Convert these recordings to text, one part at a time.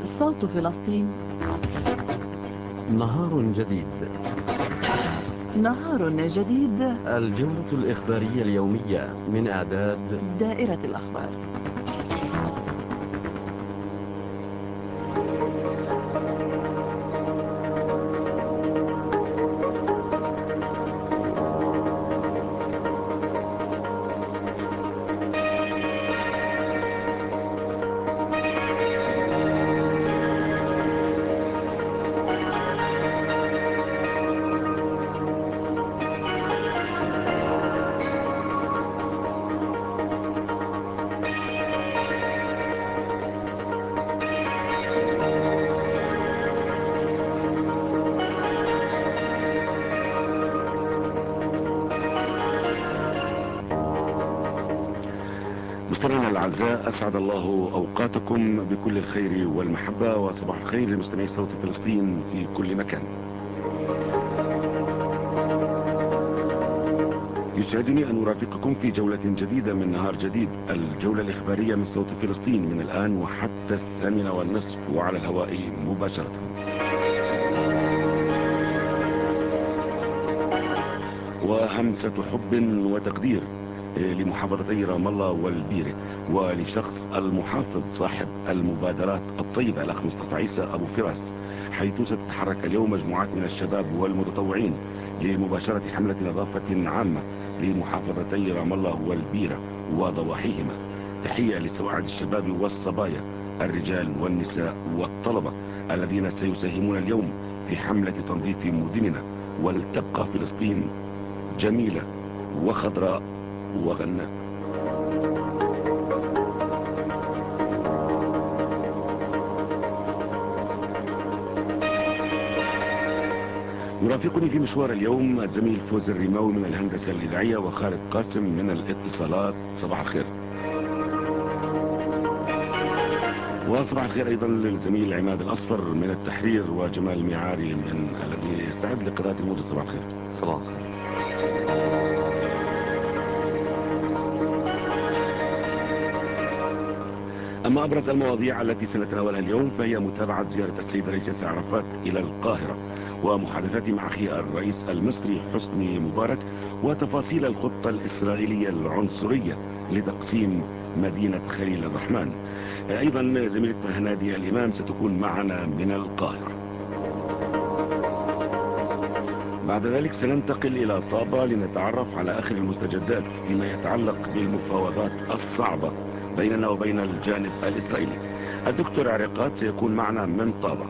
صوت فلسطين. نهار جديد. نهار جديد. الجولة الإخبارية اليومية من إعداد دائرة الأخبار. مستمعينا الأعزاء، أسعد الله أوقاتكم بكل الخير والمحبة، وصباح الخير لمستمعي صوت فلسطين في كل مكان. يسعدني أن أرافقكم في جولة جديدة من نهار جديد، الجولة الإخبارية من صوت فلسطين من الآن وحتى 8:30 وعلى الهواء مباشرة. وهمسة حب وتقدير لمحافظتي رام الله والبيرة، ولشخص المحافظ صاحب المبادرات الطيبة الأخ مصطفى عيسى أبو فراس، حيث ستتحرك اليوم مجموعات من الشباب والمتطوعين لمباشرة حملة نظافة عامة لمحافظتي رام الله والبيرة وضواحيهما. تحية لسواعد الشباب والصبايا، الرجال والنساء والطلبة الذين سيساهمون اليوم في حملة تنظيف مدننا، ولتبقى فلسطين جميلة وخضراء وغناء. يرافقني في مشوار اليوم الزميل فوز الرماوي من الهندسة الإذاعية وخالد قاسم من الاتصالات. صباح الخير. وصباح الخير أيضا للزميل عماد الأصفر من التحرير وجمال ميعاري من الذي يستعد لقراءة الموجز. صباح الخير. صباح الخير. أما أبرز المواضيع التي سنتناولها اليوم فهي متابعة زيارة السيد الرئيس ياسر عرفات إلى القاهرة، ومحادثته مع أخيه الرئيس المصري حسني مبارك، وتفاصيل الخطة الإسرائيلية العنصرية لتقسيم مدينة خليل الرحمن. أيضا زميلتنا هنادية الإمام ستكون معنا من القاهرة. بعد ذلك سننتقل إلى طابة لنتعرف على آخر المستجدات فيما يتعلق بالمفاوضات الصعبة بيننا وبين الجانب الإسرائيلي. الدكتور عريقات سيكون معنا من طابة.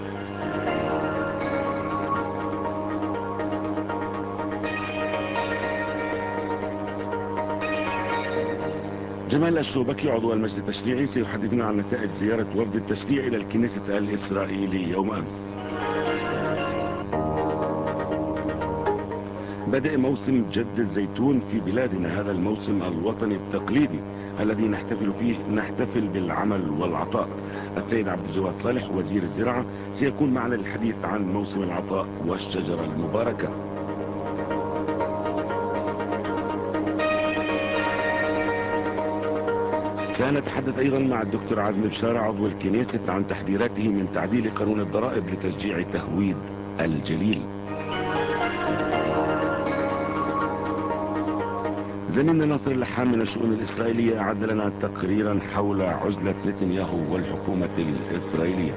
جمال الشوبكي عضو المجلس التشريعي سيحدثنا عن نتائج زيارة وفد التشريع إلى الكنيسة الإسرائيلي يوم أمس. بدأ موسم جد الزيتون في بلادنا، هذا الموسم الوطني التقليدي الذي نحتفل بالعمل والعطاء. السيد عبد الجواد صالح وزير الزراعة سيكون معنا للحديث عن موسم العطاء والشجرة المباركة. سنتحدث أيضا مع الدكتور عزمي بشارة عضو الكنيسة عن تحذيراته من تعديل قانون الضرائب لتشجيع تهويد الجليل. زميلنا ناصر اللحام من الشؤون الإسرائيلية أعد لنا تقريرا حول عزلة نتنياهو والحكومة الإسرائيلية.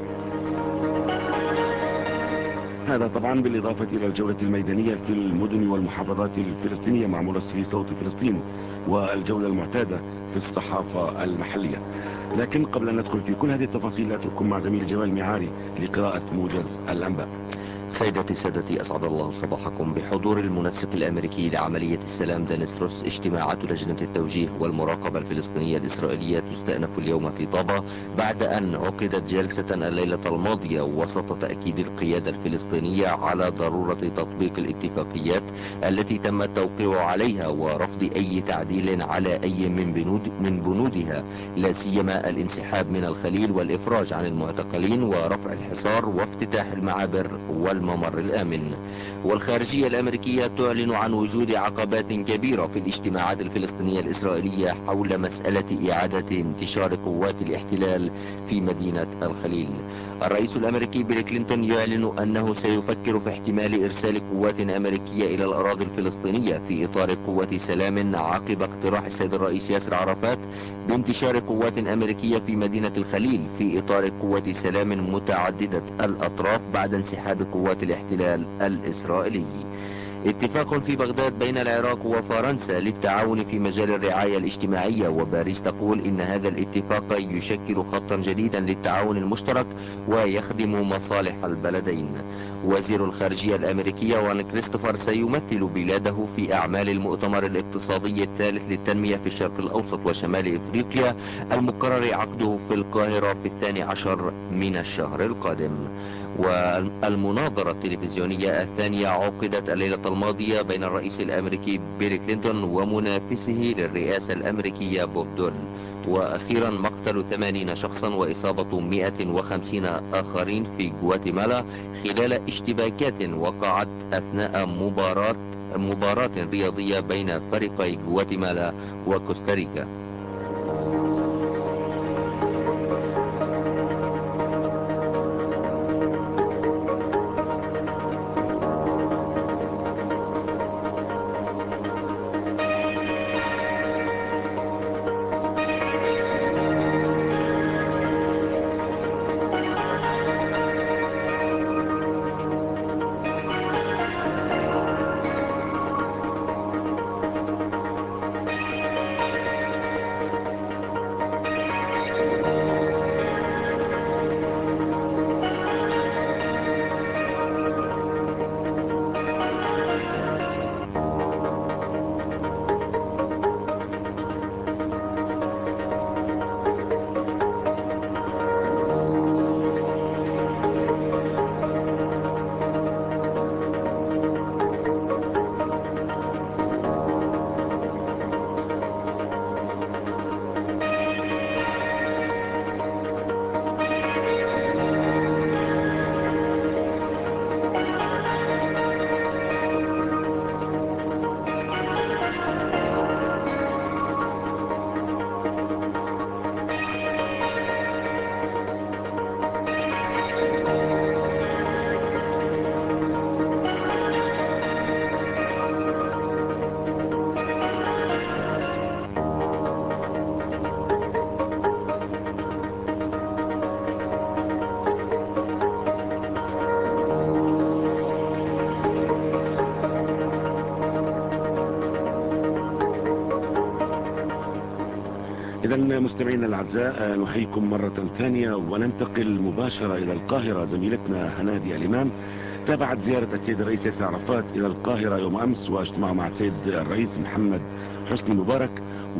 هذا طبعا بالإضافة إلى الجولة الميدانية في المدن والمحافظات الفلسطينية مع مراسلي صوت فلسطين، والجولة المعتادة في الصحافة المحلية. لكن قبل أن ندخل في كل هذه التفاصيل أترككم مع زميل جمال ميعاري لقراءة موجز الأنباء. سيداتي سادتي، أسعد الله صباحكم. بحضور المنسق الأمريكي لعملية السلام دينيس روس، اجتماعات لجنة التوجيه والمراقبة الفلسطينية الإسرائيلية تستأنف اليوم في طابة، بعد أن عقدت جلسة الليلة الماضية وسط تأكيد القيادة الفلسطينية على ضرورة تطبيق الاتفاقيات التي تم التوقيع عليها ورفض أي تعديل على أي من بنودها، لا سيما الانسحاب من الخليل والإفراج عن المعتقلين ورفع الحصار وافتتاح المعابر الممر الآمن. والخارجية الأمريكية تعلن عن وجود عقبات كبيرة في الاجتماعات الفلسطينية الإسرائيلية حول مسألة إعادة انتشار قوات الاحتلال في مدينة الخليل. الرئيس الأمريكي بيل كلينتون يعلن أنه سيفكر في احتمال إرسال قوات أمريكية إلى الأراضي الفلسطينية في إطار قوة سلام عقب اقتراح السيد الرئيس ياسر عرفات بانتشار قوات أمريكية في مدينة الخليل في إطار قوة سلام متعددة الأطراف بعد انسحاب قوات الاحتلال الإسرائيلي. اتفاق في بغداد بين العراق وفرنسا للتعاون في مجال الرعاية الاجتماعية، وباريس تقول إن هذا الاتفاق يشكل خطا جديدا للتعاون المشترك ويخدم مصالح البلدين. وزير الخارجية الأمريكية وان كريستوفر سيمثل بلاده في أعمال المؤتمر الاقتصادي الثالث للتنمية في الشرق الأوسط وشمال إفريقيا المقرر عقده في القاهرة في 12 من الشهر القادم. والمناظرة التلفزيونية الثانية عقدت الليلة الماضية بين الرئيس الأمريكي بيل كلينتون ومنافسه للرئاسة الأمريكية بوب دول. وأخيرا مقتل 80 شخصا وإصابة 150 آخرين في غواتيمالا خلال اشتباكات وقعت أثناء مباراة رياضية بين فريقي غواتيمالا وكوستاريكا. إذا مستمعينا الأعزاء نحييكم مرة ثانية وننتقل مباشرة إلى القاهرة. زميلتنا هنادي الإمام تابعت زيارة السيد الرئيس ياسر عرفات إلى القاهرة يوم أمس واجتماعه مع السيد الرئيس محمد حسني مبارك،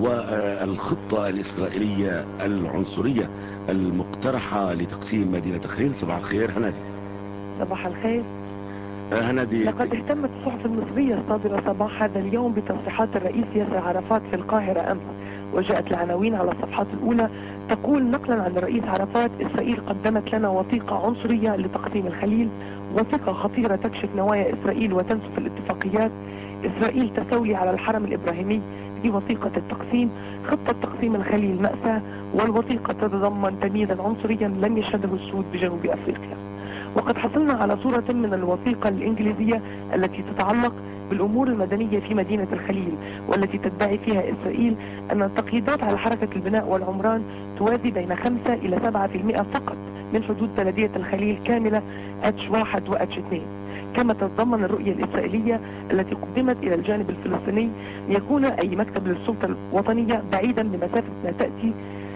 والخطة الإسرائيلية العنصرية المقترحة لتقسيم مدينة الخليل. صباح الخير هنادي. صباح الخير. هنادي، لقد اهتمت الصحف المصرية الصادرة صباح هذا اليوم بتصريحات الرئيس ياسر عرفات في القاهرة أمس، وجاءت العناوين على الصفحات الأولى تقول نقلا عن الرئيس عرفات: إسرائيل قدمت لنا وثيقة عنصرية لتقسيم الخليل، وثيقة خطيرة تكشف نوايا إسرائيل وتنسف الاتفاقيات. إسرائيل تستولي على الحرم الإبراهيمي في وثيقة التقسيم، خطة تقسيم الخليل مأساة، والوثيقة تتضمن تمييزا عنصريا لم يشهده السود بجنوب أفريقيا. وقد حصلنا على صورة من الوثيقة الإنجليزية التي تتعلق بالأمور المدنية في مدينة الخليل، والتي تدعي فيها إسرائيل أن التقييدات على حركة البناء والعمران توازي بين 5 إلى 7% فقط من حدود بلدية الخليل كاملة H1 و H2. كما تتضمن الرؤية الإسرائيلية التي قدمت إلى الجانب الفلسطيني أن يكون أي مكتب للسلطة الوطنية بعيدا بمسافة ما تأتي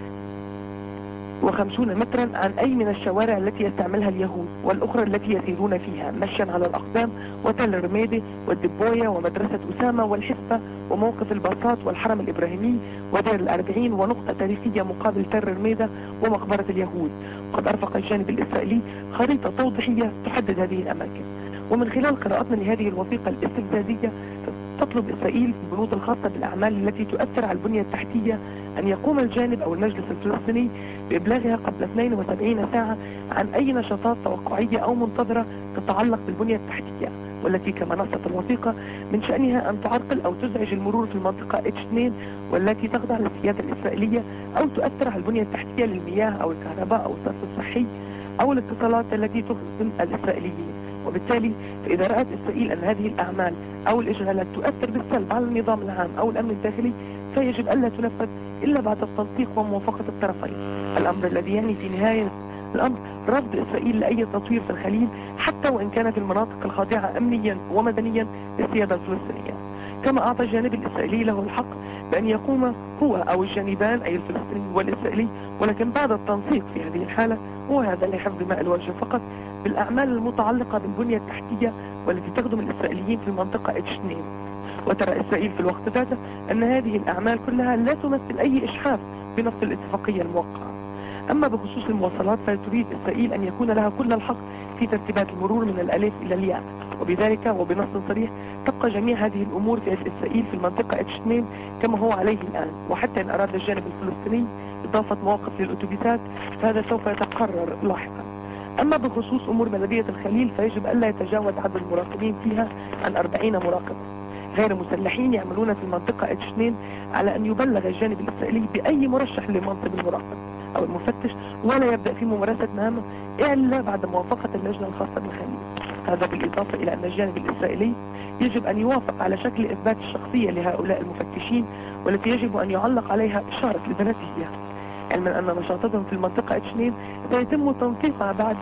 50 مترا عن أي من الشوارع التي يستعملها اليهود والأخرى التي يسيرون فيها مشيا على الأقدام، وتل رميدي والدبوية ومدرسة أسامة والحسبة وموقف الباصات والحرم الإبراهيمي ودير الأربعين ونقطة تاريخية مقابل تل رميدة ومقبرة اليهود. قد أرفق الجانب الإسرائيلي خريطة توضيحية تحدد هذه الأماكن. ومن خلال قراءتنا لهذه الوثيقة الاستفزازية تطلب إسرائيل في البنود الخاصة بالأعمال التي تؤثر على البنية التحتية أن يقوم الجانب أو المجلس الفلسطيني بإبلاغها قبل 72 ساعة عن أي نشاطات توقعية أو منتظرة تتعلق بالبنية التحتية، والتي كما نصت الوثيقة من شأنها أن تعرقل أو تزعج المرور في المنطقة H2 والتي تخضع للسيادة الإسرائيلية، أو تؤثر على البنية التحتية للمياه أو الكهرباء أو الصرف الصحي أو الاتصالات التي تخدم الإسرائيليين. وبالتالي فإذا رأت إسرائيل أن هذه الأعمال أو الإشغالات تؤثر بالسلب على النظام العام أو الأمن الداخلي، فيجب ألا تنفذ إلا بعد التنسيق وموافقة الطرفين، الأمر الذي يعني في نهاية الأمر رفض إسرائيل لأي تطوير في الخليل حتى وإن كانت المناطق الخاضعة أمنيا ومدنيا للسيادة الفلسطينية. كما أعطى الجانب الإسرائيلي له الحق بأن يقوم هو أو الجانبان أي الفلسطيني والإسرائيلي، ولكن بعد التنسيق في هذه الحالة، وهذا لحفظ ماء الوجه فقط، بالأعمال المتعلقة بالبنية التحتية والتي تخدم الإسرائيليين في المنطقة H2. وترى إسرائيل في الوقت ذاته أن هذه الأعمال كلها لا تمثل أي إجحاف بنص الاتفاقية الموقعة. أما بخصوص المواصلات فتريد إسرائيل أن يكون لها كل الحق في ترتيبات المرور من الألف إلى الياء، وبذلك وبنص صريح تبقى جميع هذه الأمور في يد إسرائيل في المنطقة H2 كما هو عليه الآن، وحتى إن أراد الجانب الفلسطيني إضافة مواقف للأتوبيسات فهذا سوف يتقرر لاحقا. أما بخصوص أمور بلدية الخليل فيجب ألا يتجاوز عدد المراقبين فيها عن 40 مراقب غير مسلحين يعملون في المنطقة H2 على أن يبلغ الجانب الإسرائيلي بأي مرشح لمنصب المراقب أو المفتش، ولا يبدأ في ممارسة مهامه إلا بعد موافقة اللجنة الخاصة بالخليل. هذا بالإضافة إلى أن الجانب الإسرائيلي يجب أن يوافق على شكل إثبات الشخصية لهؤلاء المفتشين، والتي يجب أن يعلق عليها إشارة البلدية، علما أن نشاطاتهم في المنطقة H2 سيتم تنسيقها بعد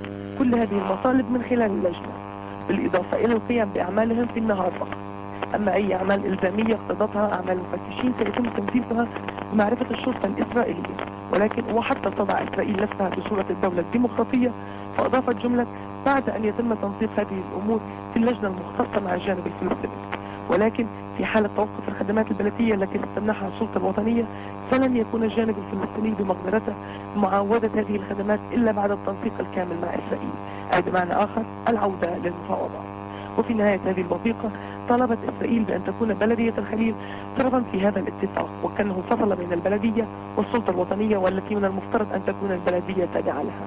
كل هذه المطالب من خلال اللجنة، بالإضافة إلى القيام بأعمالهم في النهار فقط. أما أي أعمال إلزامية اقتضتها أعمال المفتشين سيتم تنفيذها بمعرفة الشرطة الإسرائيلية، ولكن وحتى تضع إسرائيل نفسها في صورة الدولة الديمقراطية، فأضافت جملة بعد أن يتم تنسيق هذه الأمور في اللجنة المختصة مع الجانب الفلسطيني. ولكن في حالة توقف الخدمات البلدية التي ستمنحها السلطة الوطنية فلن يكون الجانب الفلسطيني بمقدرته معاودة هذه الخدمات إلا بعد التنسيق الكامل مع إسرائيل، أي بمعنى آخر العودة للمفاوضات. وفي نهاية هذه الوثيقة طلبت إسرائيل بأن تكون بلدية الخليل طرفا في هذا الاتفاق، وكأنه فصل بين البلدية والسلطة الوطنية والتي من المفترض أن تكون البلدية تابعة لها.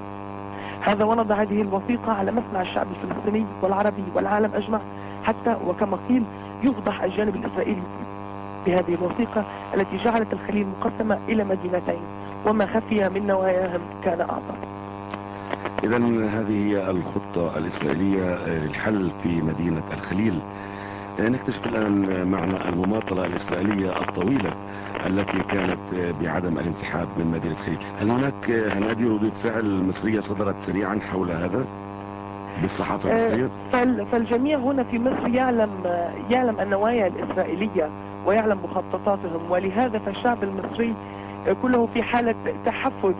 هذا ونضع هذه الوثيقة على مسمع الشعب الفلسطيني والعربي والعالم أجمع، حتى وكما قيل يفضح الجانب الإسرائيلي بهذه الوثيقة التي جعلت الخليل مقسمة إلى مدينتين، وما خفي من نواياهم كان أعظم. إذا هذه هي الخطة الإسرائيلية للحل في مدينة الخليل. نكتشف الآن معنى المماطلة الإسرائيلية الطويلة التي كانت بعدم الانسحاب من مدينة الخليل. هل هناك هنادي ردود فعل مصرية صدرت سريعا حول هذا بالصحافة المصرية؟ فالجميع هنا في مصر يعلم النوايا الإسرائيلية ويعلم مخططاتهم، ولهذا فالشعب المصري كله في حالة تحفز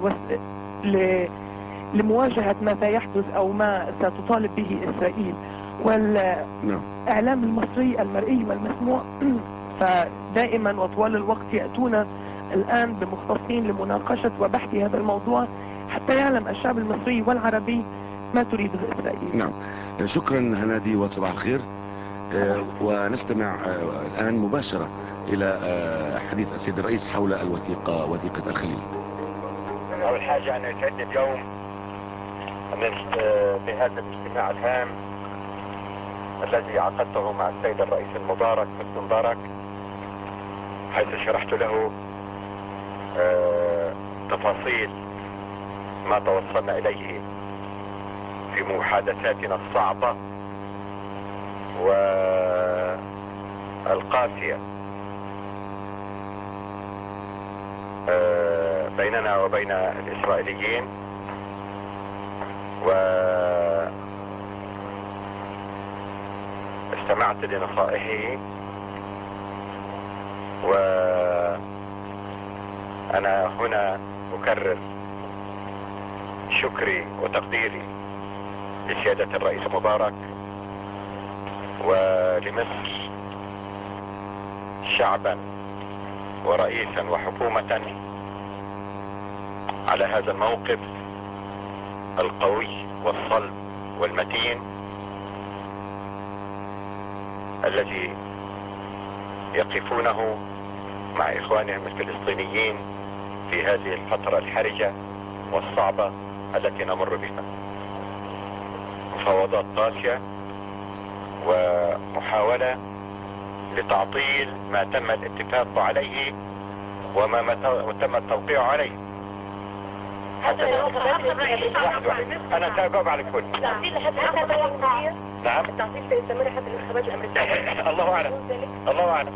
لمواجهة ما سيحدث أو ما ستطالب به إسرائيل. والإعلام المصري المرئي والمسموع فدائما وطوال الوقت يأتون الآن بمختصين لمناقشة وبحث هذا الموضوع حتى يعلم الشعب المصري والعربي ما تريده إسرائيل. نعم، شكرا هنادي وصباح الخير. ونستمع الآن مباشرة إلى حديث السيد الرئيس حول وثيقة الخليل. أول حاجة أنا يسعدني اليوم بهذا الاجتماع الهام الذي عقدته مع السيد الرئيس المبارك حسني مبارك، حيث شرحت له تفاصيل ما توصلنا إليه في محادثاتنا الصعبة والقاسية بيننا وبين الإسرائيليين، واستمعت لنصائحه، وأنا هنا أكرر شكري وتقديري لسيادة الرئيس مبارك ولمصر شعبا ورئيسا وحكومة على هذا الموقف القوي والصلب والمتين الذي يقفونه مع إخوانهم الفلسطينيين في هذه الفترة الحرجة والصعبة التي نمر بها. مفاوضات قاسية ومحاولة لتعطيل ما تم الاتفاق عليه وما تم التوقيع عليه. حتى انا سأجاوب على الكل. نعم. التعطيل سيستمر حتى الانتخابات الامريكيه. الله اعلم. الله اعلم.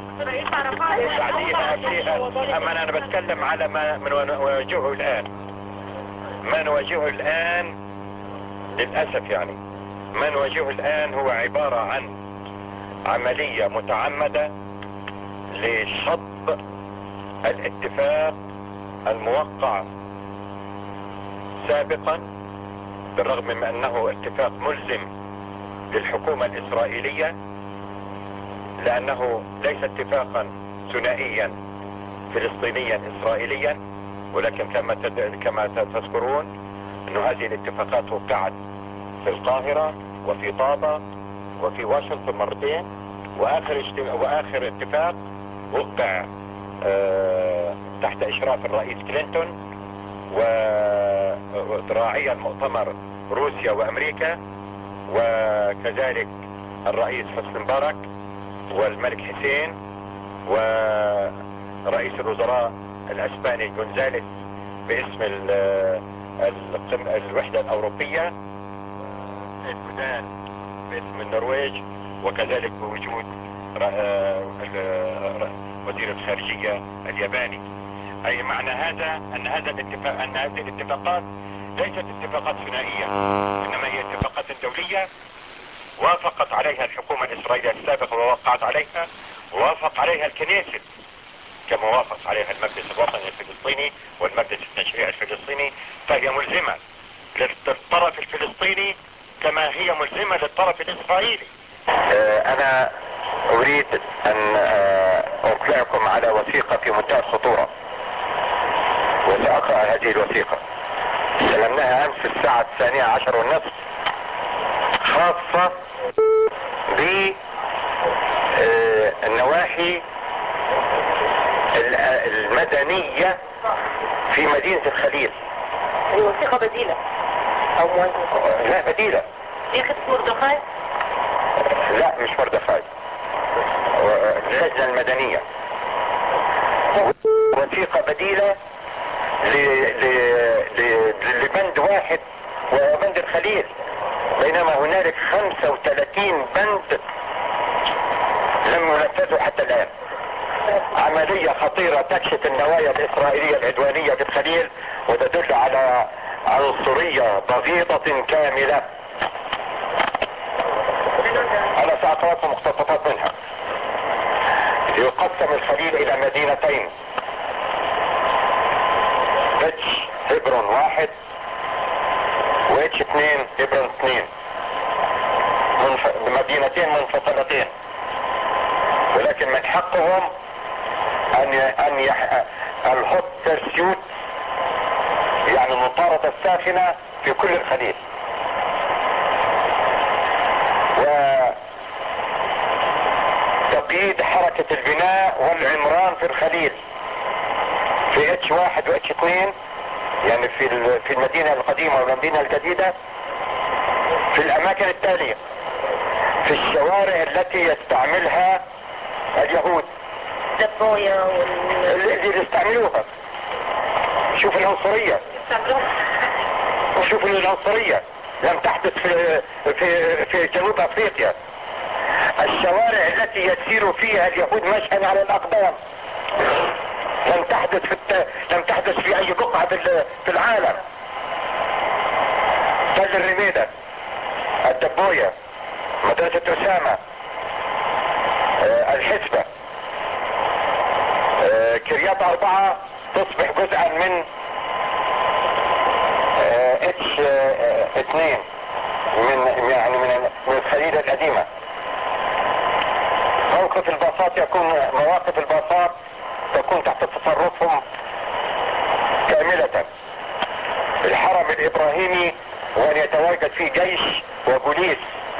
اما انا بتكلم على ما نواجهه الان. ما نواجهه الان للاسف يعني ما نواجهه الان هو عبارة عن عملية متعمدة لشطب الاتفاق الموقع سابقا، بالرغم من انه اتفاق ملزم للحكومة الاسرائيلية، لانه ليس اتفاقا ثنائيا فلسطينيا اسرائيليا، ولكن كما تذكرون انه هذه الاتفاقات وقعت في القاهرة وفي طابة وفي واشنطن مرتين، واخر اتفاق وقع تحت اشراف الرئيس كلينتون وراعي المؤتمر روسيا وامريكا، وكذلك الرئيس حسني مبارك والملك حسين ورئيس الوزراء الاسباني جونزاليس باسم الوحدة الاوروبية، السودان باسم النرويج، وكذلك بوجود وزير الخارجية الياباني. اي معنى هذا ان هذه الاتفاقات ليست اتفاقات ثنائية، انما هي اتفاقات دولية وافقت عليها الحكومة الاسرائيلية السابقة ووقعت عليها، ووافق عليها الكنيست كما وافق عليها المجلس الوطني الفلسطيني والمجلس التشريعي الفلسطيني، فهي ملزمة للطرف الفلسطيني كما هي ملزمة للطرف الاسرائيلي. انا اريد ان اطلعكم على وثيقة في منتهى الخطورة، وسأقرأ هذه الوثيقة. استلمناها امس الساعة 12:30 خاصة بالنواحي المدنية في مدينة الخليل. هي وثيقة بديلة او موازنة؟ لا بديلة. هي خدت مردخاي؟ لا مش مردخاي، اللجنة المدنية. وثيقة بديلة لبند واحد وهو بند الخليل، بينما هنالك 35 بند لم ينفذوا حتى الآن. عملية خطيرة تكشف النوايا الإسرائيلية العدوانية في الخليل، وتدل على عنصرية بغيضة كاملة. أنا سأقرأ لكم مقتطفات منها. يقسم الخليل إلى مدينتين، اتش هبرون 1 واتش 2 هبرون 2، مدينتين منفصلتين، ولكن من حقهم ان الهوت بيرسيوت، يعني المطاردة الساخنة في كل الخليل، وتقييد حركة البناء والعمران في الخليل في اتش 1 واتش 2، يعني في المدينة القديمة والمدينة الجديدة، في الاماكن التالية: في الشوارع التي يستعملها اليهود، دبويا اللي يستعملوها. شوف العنصرية، شوف العنصرية لم تحدث في جنوب افريقيا. الشوارع التي يسير فيها اليهود مشيا على الاقدام لم تحدث في اي بقعة في العالم. تل الرميدة، الدبوية، مدرسة اسامة، الحسبة، كريات 4 تصبح جزءا من اتش 2 من الخليل القديمة. موقف الباصات مواقف الباصات تكون تحت تصرفهم كاملة. الحرم الابراهيمي وان يتواجد فيه جيش وبوليس.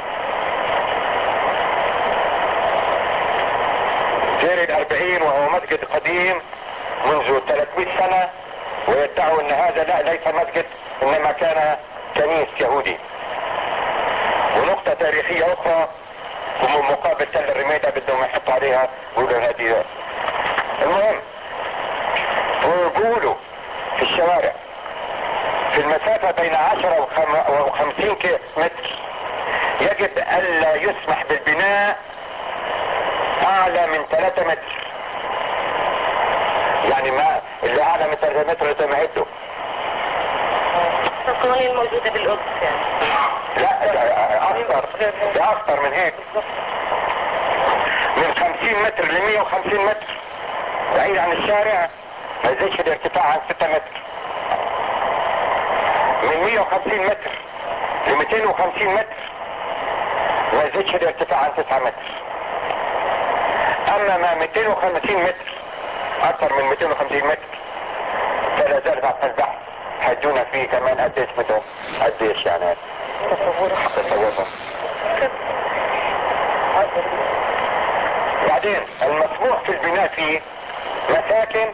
دير ال40 وهو مسجد قديم منذ 300 سنة، ويدعوا ان هذا لا ليس مسجد انما كان كنيس يهودي. ونقطة تاريخية أخرى مقابل تل الرميدة بدهم يحطوا عليها يقولوا هذه. المهم ويقولوا في الشوارع في المسافة بين 10 و50 متر يجب ألا يسمح بالبناء أعلى من 3 متر. يعني ما اللي أعلى من 3 متر لازم يعدوا. القوانين الموجودة بالقدس يعني. لا ده أكثر من هيك. من 50 متر ل 150 متر بعيد عن الشارع ما يزيدش الارتفاع عن 6 متر. من 150 متر ل 250 متر ما يزيدش الارتفاع عن 9 متر. اما ما 250 متر اكثر من 250 متر فلا زال بعد البحث حدونا فيه كمان قديش بدهم قديش يعني تصورهم. بعدين المسموح في البناء فيه مساكن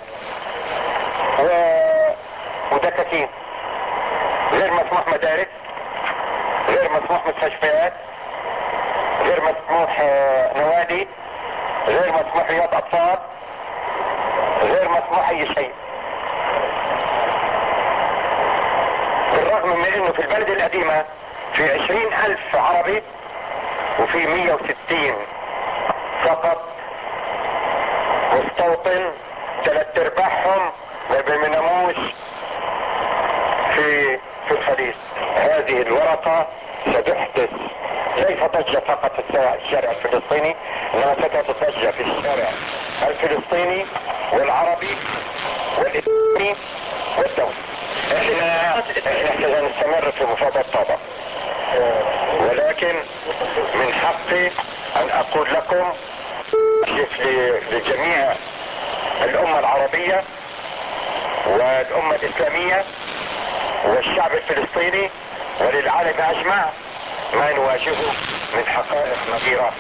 ودكاكين، غير مسموح مدارس، غير مسموح مستشفيات، غير مسموح نوادي، غير مسموح رياض اطفال، غير مسموح اي شيء. بالرغم من انه في البلد القديمة في 20,000 عربي وفي 160 فقط مستوطن 3/4 ما بيناموش في الخليج. هذه الورقة ستحدث ليس ضجة فقط في الشارع الفلسطيني، انما ستحدث ضجة في الشارع الفلسطيني والعربي والاسلامي والدولي. احنا سنستمر في مفاوضات طابة، ولكن من حقي ان اقول لكم لجميع الامة العربية والامة الاسلامية والشعب الفلسطيني وللعالم اجمع ما نواجهه من حقائق مريرة.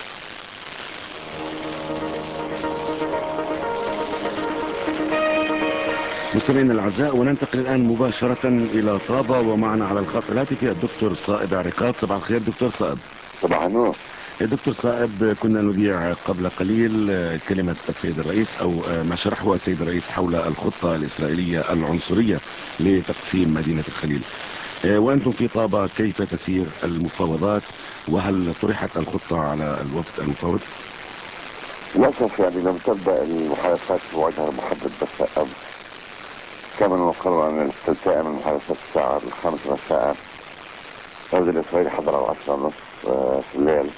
مستمعينا الاعزاء، وننتقل الان مباشرة الى طابة، ومعنا على الخط الهاتفي الدكتور صائب عريقات. صباح الخير دكتور صائب. صباح النور. دكتور صائب، كنا نذيع قبل قليل كلمة السيد الرئيس او ما شرحه السيد الرئيس حول الخطة الاسرائيلية العنصرية لتقسيم مدينة الخليل، وانتم في طابة كيف تسير المفاوضات، وهل طرحت الخطة على الوفد المفاوض؟ للأسف يعني لم تبدأ المحادثات في وجهها المحدد بس أمس. كان من المقرر أن تلتئم المحادثات الساعة 5 مساء. الوفد الإسرائيلي حضر على 10:30 في الليل.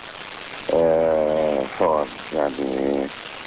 طبعا يعني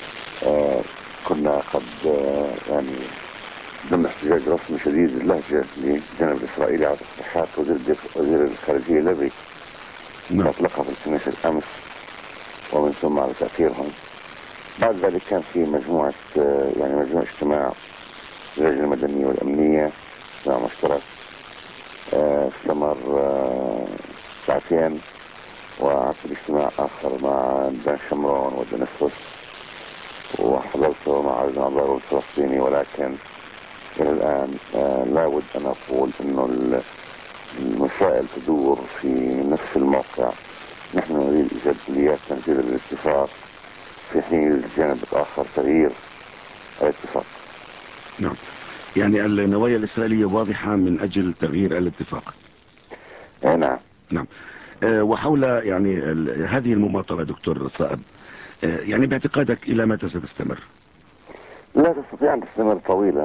كنا قد يعني ضمن احتجاج رسمي شديد اللهجة للجانب الإسرائيلي على تصريحات وزير الخارجية ليفي أطلقها في الكنيسة أمس، ومن ثم على تأثيرهم. بعد ذلك كان في مجموعة اجتماع اللجنة المدنية والأمنية، اجتماع مشترك استمر 2 ساعات، وعقد اجتماع آخر مع دان شمرون ودنسروس، وحضرته مع النظار الفلسطيني. ولكن إلى الآن لا بد أن أقول أنه المسائل تدور في نفس الموقع. نحن نريد إيجاد آليات تنفيذ الاتفاق، في حين الجانب الآخر تغيير الاتفاق. نعم، يعني النوايا الإسرائيلية واضحة من أجل تغيير الاتفاق. نعم. نعم. وحول يعني هذه المماطلة دكتور صائب، يعني باعتقادك إلى متى ستستمر؟ لا تستطيع أن تستمر طويلا،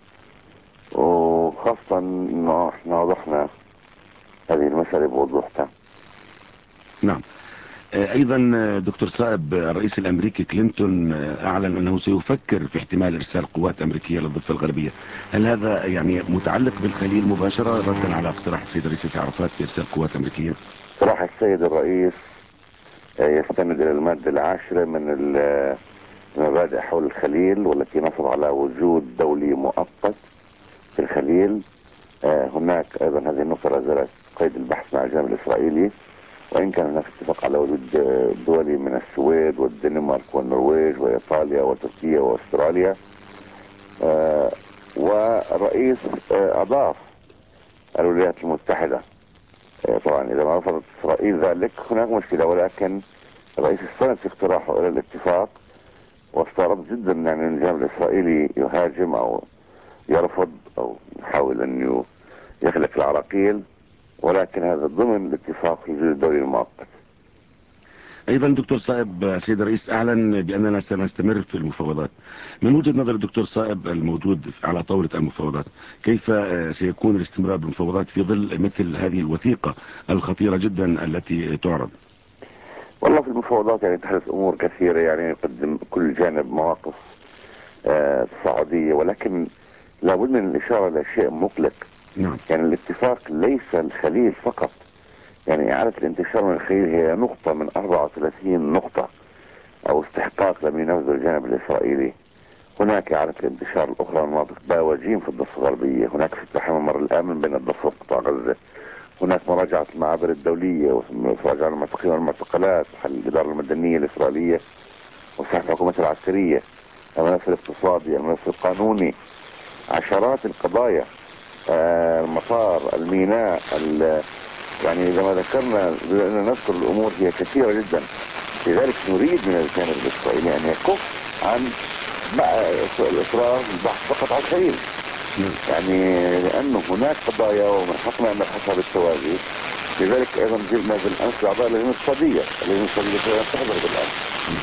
وخاصة أنه احنا وضحنا هذه المسألة بوضوح تام. نعم. ايضا دكتور صائب، الرئيس الامريكي كلينتون اعلن انه سيفكر في احتمال ارسال قوات امريكية للضفة الغربية. هل هذا يعني متعلق بالخليل مباشرة ردا على اقتراح السيد الرئيس ياسر عرفات في ارسال قوات امريكية؟ اقتراح السيد الرئيس يستند الى المادة 10 من المبادئ حول الخليل، والتي نصب على وجود دولي مؤقت في الخليل. هناك ايضا هذه النقطة لا زالت قيد البحث مع الجانب الاسرائيلي، وإن كان هناك اتفاق على وجود دولي من السويد والدنمارك والنرويج وإيطاليا وتركيا وأستراليا. والرئيس أضاف الولايات المتحدة طبعا إذا ما رفضت إسرائيل ذلك هناك مشكلة، ولكن الرئيس استند في اقتراحه إلى الاتفاق، واستغرب جدا يعني أن الجانب الإسرائيلي يهاجم أو يرفض أو يحاول أن يخلق العراقيل، ولكن هذا ضمن الاتفاق في الجزء الدولي المؤقت. ايضا دكتور صائب، السيد الرئيس اعلن باننا سنستمر في المفاوضات. من وجهة نظر الدكتور صائب الموجود على طاولة المفاوضات، كيف سيكون الاستمرار بالمفاوضات في ظل مثل هذه الوثيقة الخطيرة جدا التي تعرض؟ والله في المفاوضات يعني تحدث امور كثيرة، يعني يقدم كل جانب مواقف تصاعدية، ولكن لابد من الاشارة لشيء مقلق. نعم. يعني الاتفاق ليس الخليل فقط، يعني اعادة الانتشار من الخليل هي نقطة من 34 نقطة او استحقاق لم ينفذ الجانب الاسرائيلي. هناك اعادة الانتشار الاخرى من مناطق باوجيم في الضفة الغربية، هناك فتح الممر الامن بين الضفة وقطاع غزة، هناك مراجعة المعابر الدولية ومراجعة المعتقلين والمعتقلات وحل الإدارة المدنية الإسرائيلية وسحب الحكومات العسكرية، الملف الاقتصادي، الملف القانوني، عشرات القضايا، المطار، الميناء، يعني إذا ما ذكرنا بدأنا نذكر الأمور هي كثيرة جدا. لذلك نريد من الجانب الإسرائيلي أن يكف عن الإصرار البحث فقط على الخليل، يعني لأنه هناك قضايا ومن حقنا أن نبحثها بالتوازي. لذلك أيضا جئنا بالأمس بأعضاء اللجنة الاقتصادية تحضر بالأمس.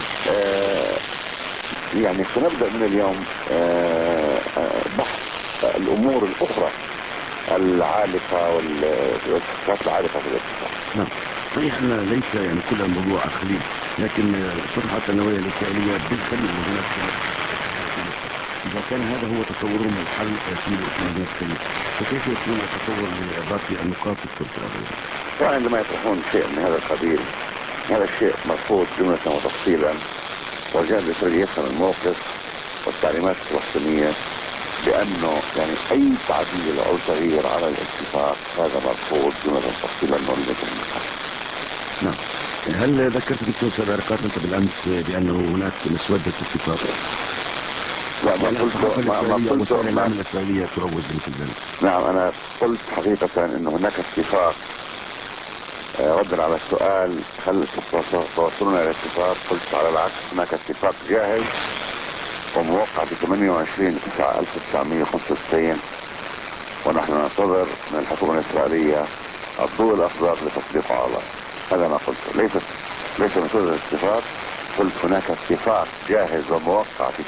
يعني سنبدأ من اليوم بحث الأمور الأخرى العالقة والاتفاقات العالقة في الاتفاق. نعم صحيح أن ليس يعني كل الموضوع الخليل، لكن طرحت النوايا الإسرائيلية بالخليل هناك. إذا كان هذا هو تصورهم الحل في مدينة الخليل، فكيف يكون التصور لباقي النقاط في القدس؟ وعندما يطرحون شيء من هذا القبيل، هذا الشيء مرفوض جملة وتفصيلا، والجانب الإسرائيلي يفهم الموقف والتعليمات الفلسطينية بأنه يعني أي تعديل أو تغيير على الاتفاق هذا مرفوض جملة وتفصيلا وليس النقاش. نعم. هل ذكرت دكتور سيد عرقات أنت بالأمس بأنه هناك مسودة اتفاق؟ لا ما قلت وسائل الإعلام الإسرائيلية تروج مثل ذلك. نعم أنا قلت حقيقة أن هناك اتفاق. ردا على السؤال هل توصلنا إلى اتفاق، قلت على العكس هناك اتفاق جاهز وموقع في 28/9/1995، ونحن ننتظر من الحكومة الإسرائيلية الضوء الأخضر لتطبيقه على الأرض. هذا ما قلت، ليس مسودة الاتفاق، قلت هناك اتفاق جاهز وموقع في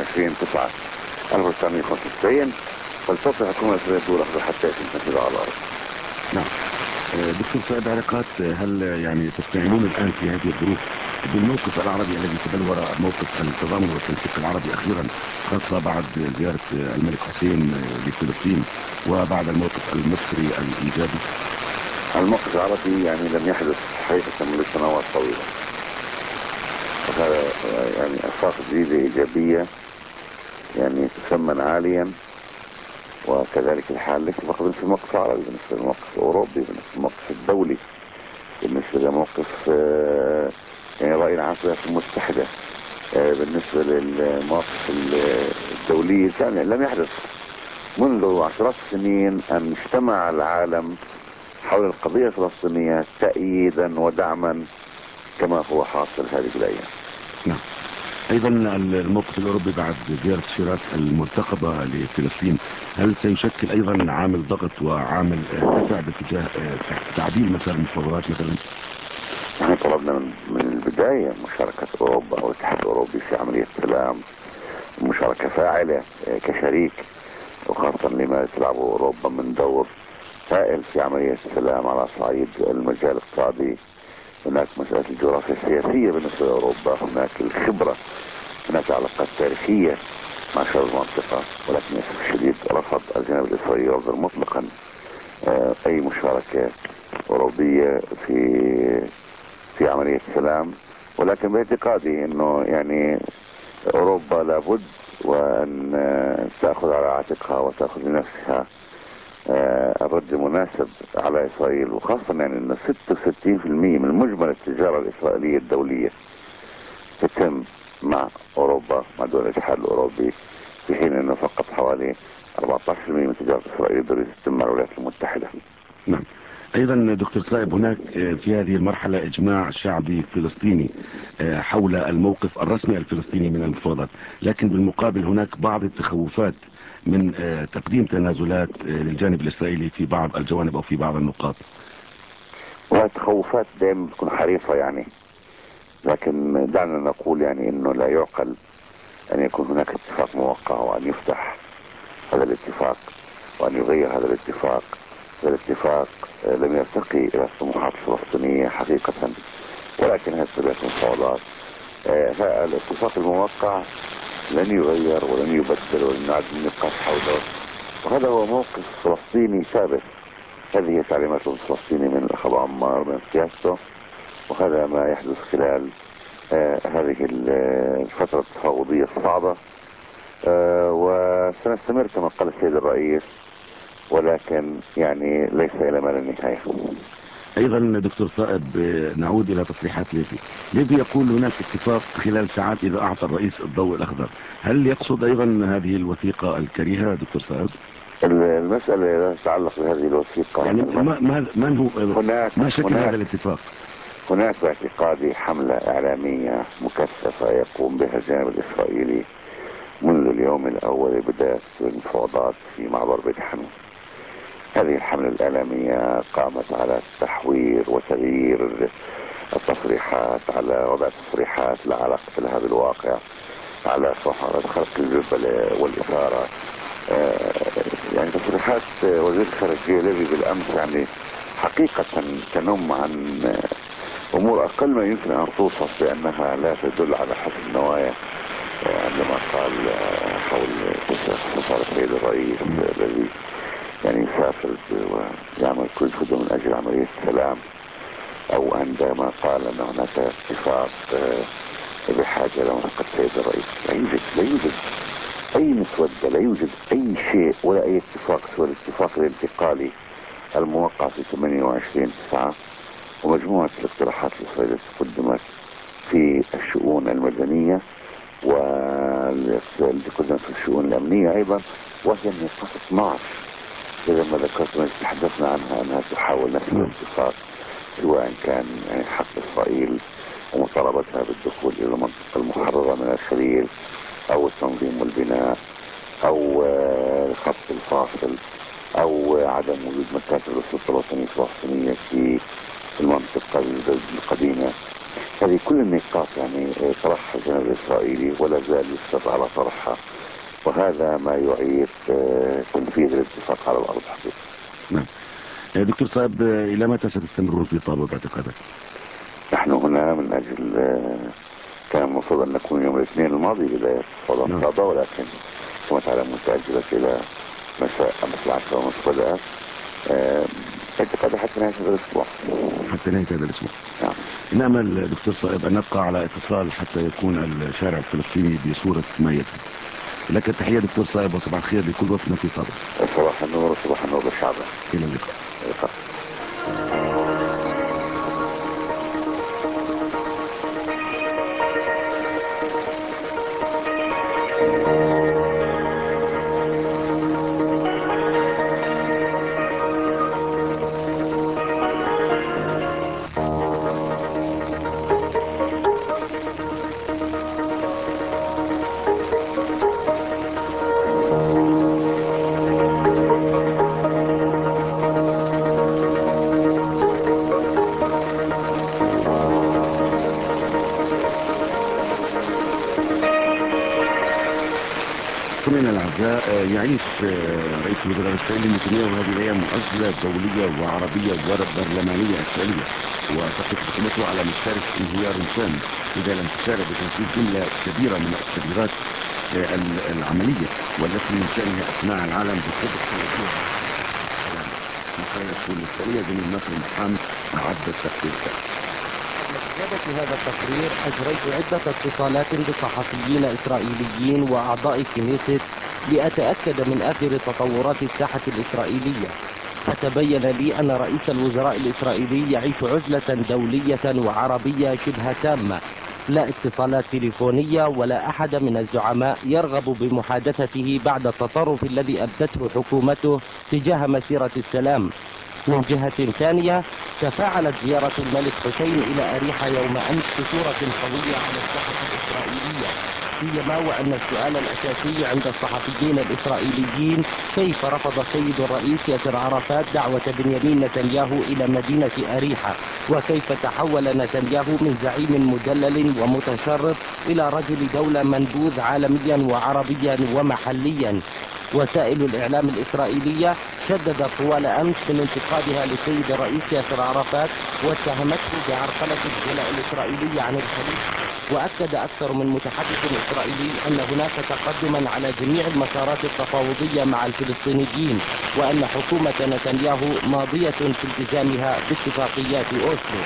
28/9/1995، فلتطلع الحكومة الإسرائيلية الضوء الأخضر حتى ينفذ على الأرض. نعم. دكتور سيد عرقات، هل يعني تستعينون الآن في هذه الظروف بالموقف العربي الذي تبلور موقف التضامن والتنسيق العربي أخيرا، خاصة بعد زيارة الملك حسين لفلسطين وبعد الموقف المصري الإيجابي؟ الموقف العربي يعني لم يحدث حقيقة منذ سنوات طويلة، وهذا يعني أساس جديدة إيجابية يعني تثمن عاليا، وكذلك الحال ليس فقط في الموقف العربي، بالنسبة للموقف الأوروبي، بالنسبة للموقف الدولي، بالنسبة لموقف يعني رأي العام في الولايات المتحدة، بالنسبة للمواقف الدولية كان لم يحدث منذ عشرات السنين أن اجتمع العالم حول القضية الفلسطينية تأييدا ودعما كما هو حاصل هذه الأيام. نعم. ايضا الموقف الاوروبي بعد زيارة شيراس المرتقبة لفلسطين، هل سيشكل ايضا عامل ضغط وعامل دفع باتجاه تعديل مسار المفاوضات مثلا؟ نحن طلبنا من البداية مشاركة اوروبا او الاتحاد الاوروبي في عملية سلام، مشاركة فاعلة كشريك، وخاصة لما تلعبه اوروبا من دور هائل في عملية السلام على صعيد المجال الاقتصادي. هناك مسألة الجغرافيا السياسية بالنسبة لأوروبا، هناك الخبرة، هناك علاقات تاريخية مع شعوب المنطقة، ولكن للأسف الشديد رفض الجانب الإسرائيلي يرفض مطلقا أي مشاركة أوروبية في عملية السلام. ولكن باعتقادي أنه يعني أوروبا لابد وأن تأخذ على عاتقها وتأخذ لنفسها الرد المناسب على إسرائيل، وخاصة يعني أن 66% من مجمل التجارة الإسرائيلية الدولية تتم مع أوروبا، مع دول الاتحاد الأوروبي، في حين أنه فقط حوالي 14% من تجارة إسرائيل الدولية تتم مع الولايات المتحدة. نعم. أيضا دكتور صائب، هناك في هذه المرحلة إجماع شعبي فلسطيني حول الموقف الرسمي الفلسطيني من المفاوضات، لكن بالمقابل هناك بعض التخوفات من تقديم تنازلات للجانب الإسرائيلي في بعض الجوانب أو في بعض النقاط. والتخوفات دائما بتكون حريصة يعني، لكن دعنا نقول يعني انه لا يعقل ان يكون هناك اتفاق موقع وان يفتح هذا الاتفاق وان يغير هذا الاتفاق. هذا الاتفاق لم يرتقي الى الطموحات الفلسطينية حقيقة، ولكن هذه طبيعة المفاوضات. الاتفاق الموقع لن يغير ولن يبدل ولن يعد النقاش حوله، وهذا هو موقف فلسطيني ثابت. هذه هي تعليمات الفلسطيني من الأخ عمار من سياسته، وهذا ما يحدث خلال هذه الفترة التفاوضية الصعبة، وسنستمر كما قال السيد الرئيس، ولكن يعني ليس إلى ما لا نهاية. أيضا دكتور صائب، نعود إلى تصريحات ليفي. ليفي يقول هناك اتفاق خلال ساعات إذا أعطى الرئيس الضوء الأخضر. هل يقصد أيضا هذه الوثيقة الكريهة دكتور صائب؟ المسألة لا تتعلق بهذه الوثيقة يعني من هو هناك ما شكل هذا الاتفاق؟ هناك باعتقادي حملة إعلامية مكثفة يقوم بها الجانب الإسرائيلي منذ اليوم الأول بداية المفاوضات في معبر بيت حنون. هذه الحملة الإعلامية قامت على تحوير وتغيير التصريحات، على وضع تصريحات لا علاقة لها بالواقع، على خلق الجبل والإثارة. يعني تصريحات وزير الخارجية ليفي بالأمس يعني حقيقة تنم عن أمور أقل ما يمكن أن توصف بأنها لا تدل على حسن نوايا. عندما قال حول سفارة السيد الرئيس الذي يعني يسافر ويعمل كل جهده من أجل عملية السلام، أو عندما قال أن هناك اتفاق بحاجة لموافقة السيد الرئيس. لا يوجد أي مسودة، لا يوجد أي شيء ولا أي اتفاق سوى الاتفاق الانتقالي الموقع في 28/9 ومجموعة الاقتراحات الإسرائيلية قدمت في الشؤون المدنية والتي قدمت في الشؤون الأمنية أيضا، وهي النقاط 12 إذا ما ذكرت تحدثنا عنها أنها تحاول نفس الاتفاق، سواء كان يعني حق إسرائيل ومطالبتها بالدخول إلى المنطقة المحررة من الخليل، أو التنظيم والبناء، أو الخط الفاصل، أو عدم وجود مكاتب السلطة الوطنية الفلسطينية في المنطقة القديمة. هذه كل النقاط يعني طرحها الجانب الإسرائيلي ولا زال يصر على طرحها، وهذا ما يعيد تنفيذ الاتفاق على الأرض حقيقة. نعم. دكتور صائب، إلى متى ستستمرون في طابة باعتقادك؟ نحن هنا من أجل كان المفروض أن نكون يوم الاثنين الماضي بداية طابة، ولكن كما تعلمون تأجلت إلى مساء أمس 10:30 بدأت. اعتقادي حتى نهاية هذا الأسبوع. حتى نهاية هذا الأسبوع. نعم. نأمل دكتور صائب أن نبقى على اتصال حتى يكون الشارع الفلسطيني بصورة ما يجب. لك التحية دكتور صائب، وصباح الخير لكل وفدنا في طابة. صباح النور وصباح النور للشعب. إلى اللقاء. مستمعينا الاعزاء، يعيش رئيس الوزراء الاسرائيلي نتنياهو هذه الايام عزله دوليه وعربيه وبرلمانيه اسرائيليه، وتقف حكومته على مشارف انهيار تام اذا لم تشارك بتنفيذ جمله كبيره من التغييرات العمليه والتي من شانها اقناع العالم بصدق سياسيه. مقالة الإسرائيلية زميل ناصر محمد أعد التقرير. في هذا التقرير أجريت عدة اتصالات بصحفيين إسرائيليين وأعضاء كنيست لأتأكد من آخر تطورات الساحة الإسرائيلية، فتبين لي أن رئيس الوزراء الإسرائيلي يعيش عزلة دولية وعربية شبه تامة، لا اتصالات تليفونية ولا أحد من الزعماء يرغب بمحادثته بعد التطرف الذي أبدته حكومته تجاه مسيرة السلام. من جهة ثانية، تفاعلت زيارة الملك حسين إلى أريحا يوم أمس بصورة قوية على الساحة الإسرائيلية، سيما وأن السؤال الأساسي عند الصحفيين الإسرائيليين كيف رفض السيد الرئيس ياسر عرفات دعوة بنيامين نتنياهو إلى مدينة أريحا، وكيف تحول نتنياهو من زعيم مدلل ومتشرط إلى رجل دولة منبوذ عالميا وعربيا ومحليا. وسائل الإعلام الإسرائيلية شددت طوال أمس من انتقادها للسيد الرئيس ياسر عرفات واتهمته بعرقلة الجلاء الإسرائيلي عن الخليج. وأكد أكثر من متحدث إسرائيلي أن هناك تقدما على جميع المسارات التفاوضية مع الفلسطينيين، وأن حكومة نتنياهو ماضية في التزامها باتفاقيات أوسلو.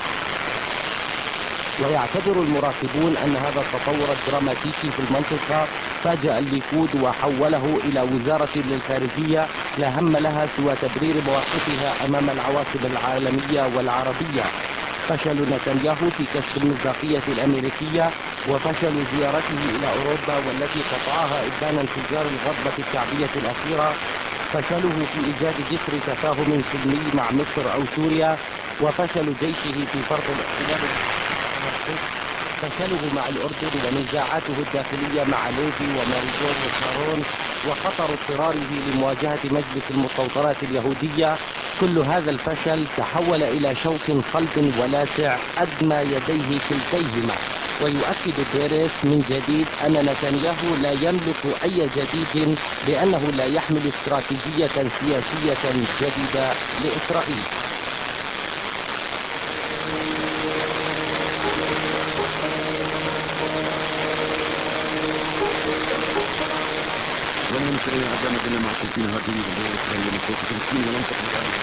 ويعتبر المراقبون أن هذا التطور الدراماتيكي في المنطقة فاجأ الليكود وحوله إلى وزارة للخارجية لا هم لها سوى تبرير مواقفها أمام العواصم العالمية والعربية. فشل نتنياهو في كسب المصداقية الأمريكية، وفشل زيارته إلى أوروبا والتي قطعها إبان انفجار الغضبة الشعبية الأخيرة، فشله في إيجاد جسر تفاهم سلمي مع مصر أو سوريا، وفشل جيشه في فرض الاحتلال، فشله مع الأردن ونزاعاته الداخلية مع ليبي وماريجون وشارون، وخطر اضطراره لمواجهة مجلس المستوطنات اليهودية. كل هذا الفشل تحول إلى شوك صلب ولاسع أدمى يديه كلتيهما. ويؤكد بيريس من جديد أن نتنياهو لا يملك أي جديد، بأنه لا يحمل استراتيجية سياسية جديدة لإسرائيل. والمستمعين أعزائنا ما زلنا معكم في نهار جديد من الإسرائيلية من فوق فلسطين ومنطقة الغرب.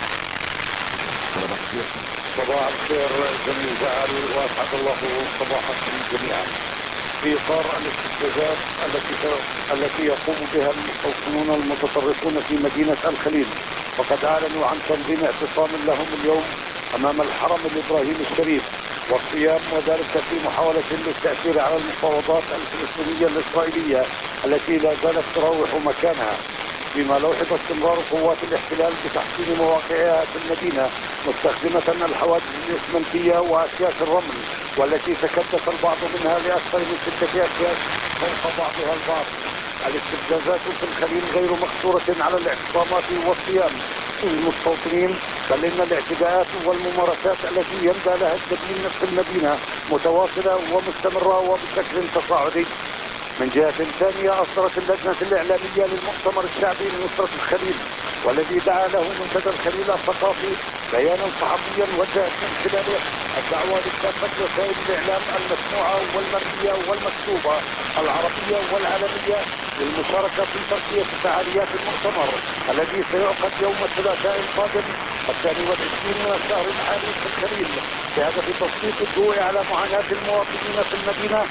صباح الخير. صباح الخير جميل جعل واسعد الله صباحكم جميعا. في اطار الاستفزازات التي يقوم بها المستوطنون المتطرفون في مدينه الخليل، فقد اعلنوا عن تنظيم اعتصام لهم اليوم امام الحرم الابراهيمي الشريف، والصيام وذلك في محاوله للتاثير على المفاوضات الفلسطينيه الاسرائيليه التي لا زالت تراوح مكانها، فيما لوحظ استمرار قوات الاحتلال بتحصين مواقعها في المدينة مستخدمة الحواجز الإسمنتية وأكياس الرمل، والتي تكدس البعض منها لأكثر من 6 أكياس فوق بعضها البعض. الاستفزازات في الخليل غير مقصورة على الاعتصامات والصيام المستوطنين، بل إن الاعتداءات والممارسات التي يندى لها التبيين في المدينة متواصلة ومستمرة وبشكل تصاعدي. من جهة ثانية، أصدرت اللجنة الإعلامية للمؤتمر الشعبي لنصرة الخليل، والذي دعا له منتدى الخليل الثقافي، بيانا صحفيا وجهت من خلاله الدعوة لكافة وسائل الإعلام المسموعة والمرئية والمكتوبة العربية والعالمية للمشاركة في تغطية فعاليات المؤتمر الذي سيعقد يوم الثلاثاء القادم 22 من الشهر الحالي في الخليل، بهدف تسليط الضوء على معاناة المواطنين في المدينة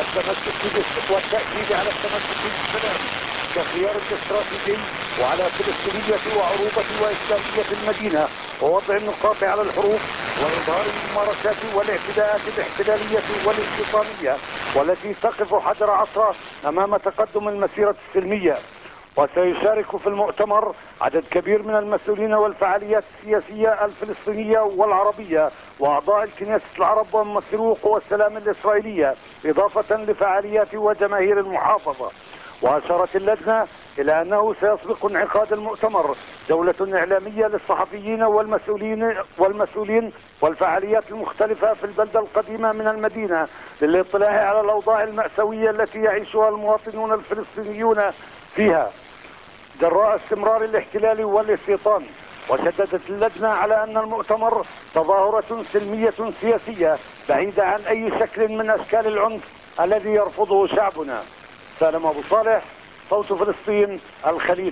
والتأكيد على التمسك بالسلام كخيار استراتيجي، وعلى فلسطينية وعروبة وإسلامية المدينة، ووضع النقاط على الحروف، وإظهار الممارسات والاعتداءات الاحتلالية والاستيطانية والتي تقف حجر عصا أمام تقدم المسيرة السلمية. وسيشارك في المؤتمر عدد كبير من المسؤولين والفعاليات السياسية الفلسطينية والعربية وأعضاء الكنيسة العرب وممثلو قوى السلام الإسرائيلية، إضافة لفعاليات وجماهير المحافظة. وأشارت اللجنة إلى أنه سيسبق انعقاد المؤتمر جولة إعلامية للصحفيين والمسؤولين والفعاليات المختلفة في البلدة القديمة من المدينة للاطلاع على الأوضاع المأساوية التي يعيشها المواطنون الفلسطينيون فيها جراء استمرار الاحتلال والاستيطان. وشددت اللجنة على أن المؤتمر تظاهرة سلمية سياسية بعيدة عن أي شكل من أشكال العنف الذي يرفضه شعبنا. سالم أبو صالح، صوت فلسطين، الخليل.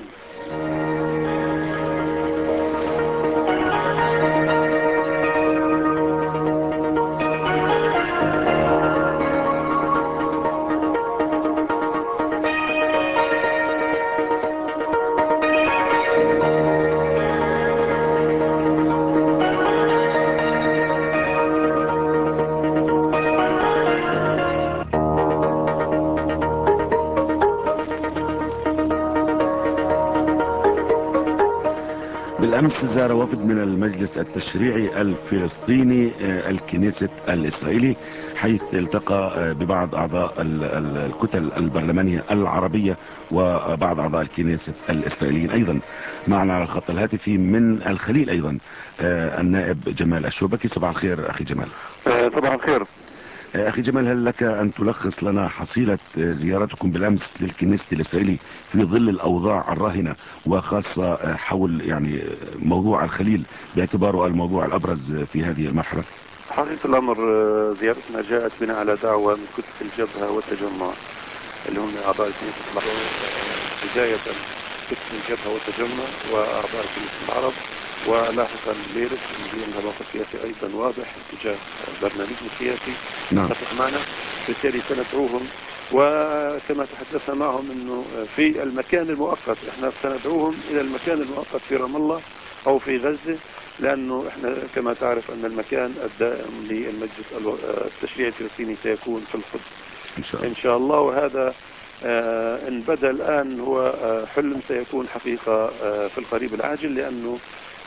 بالأمس زار وفد من المجلس التشريعي الفلسطيني الكنيست الإسرائيلي، حيث التقى ببعض أعضاء الكتل البرلمانية العربية وبعض أعضاء الكنيست الإسرائيليين أيضا. معنا على الخط الهاتفي من الخليل أيضا النائب جمال الشوبكي. صباح الخير أخي جمال. صباح الخير أخي جمال، هل لك أن تلخص لنا حصيلة زيارتكم بالأمس للكنيست الإسرائيلي في ظل الأوضاع الراهنة، وخاصة حول يعني موضوع الخليل باعتباره الموضوع الأبرز في هذه المرحلة؟ حقيقة الأمر زيارتنا جاءت بناء على دعوة من كتلة الجبهة والتجمع اللي هم أعضاء الكنيسة، بداية كتلة الجبهة والتجمع وأعضاء الكنيسة العرب، ولاحقا ليرس اللي لها موقف سياسي أيضا واضح تجاه برنامجنا السياسي يتفق معنا، بالتالي سندعوهم. وكما تحدثنا معهم انه في المكان المؤقت احنا سندعوهم الى المكان المؤقت في رام الله او في غزة، لانه احنا كما تعرف ان المكان الدائم للمجلس التشريعي الفلسطيني سيكون في القدس ان شاء الله. وهذا ان بدا الان هو حلم سيكون حقيقة في القريب العاجل، لانه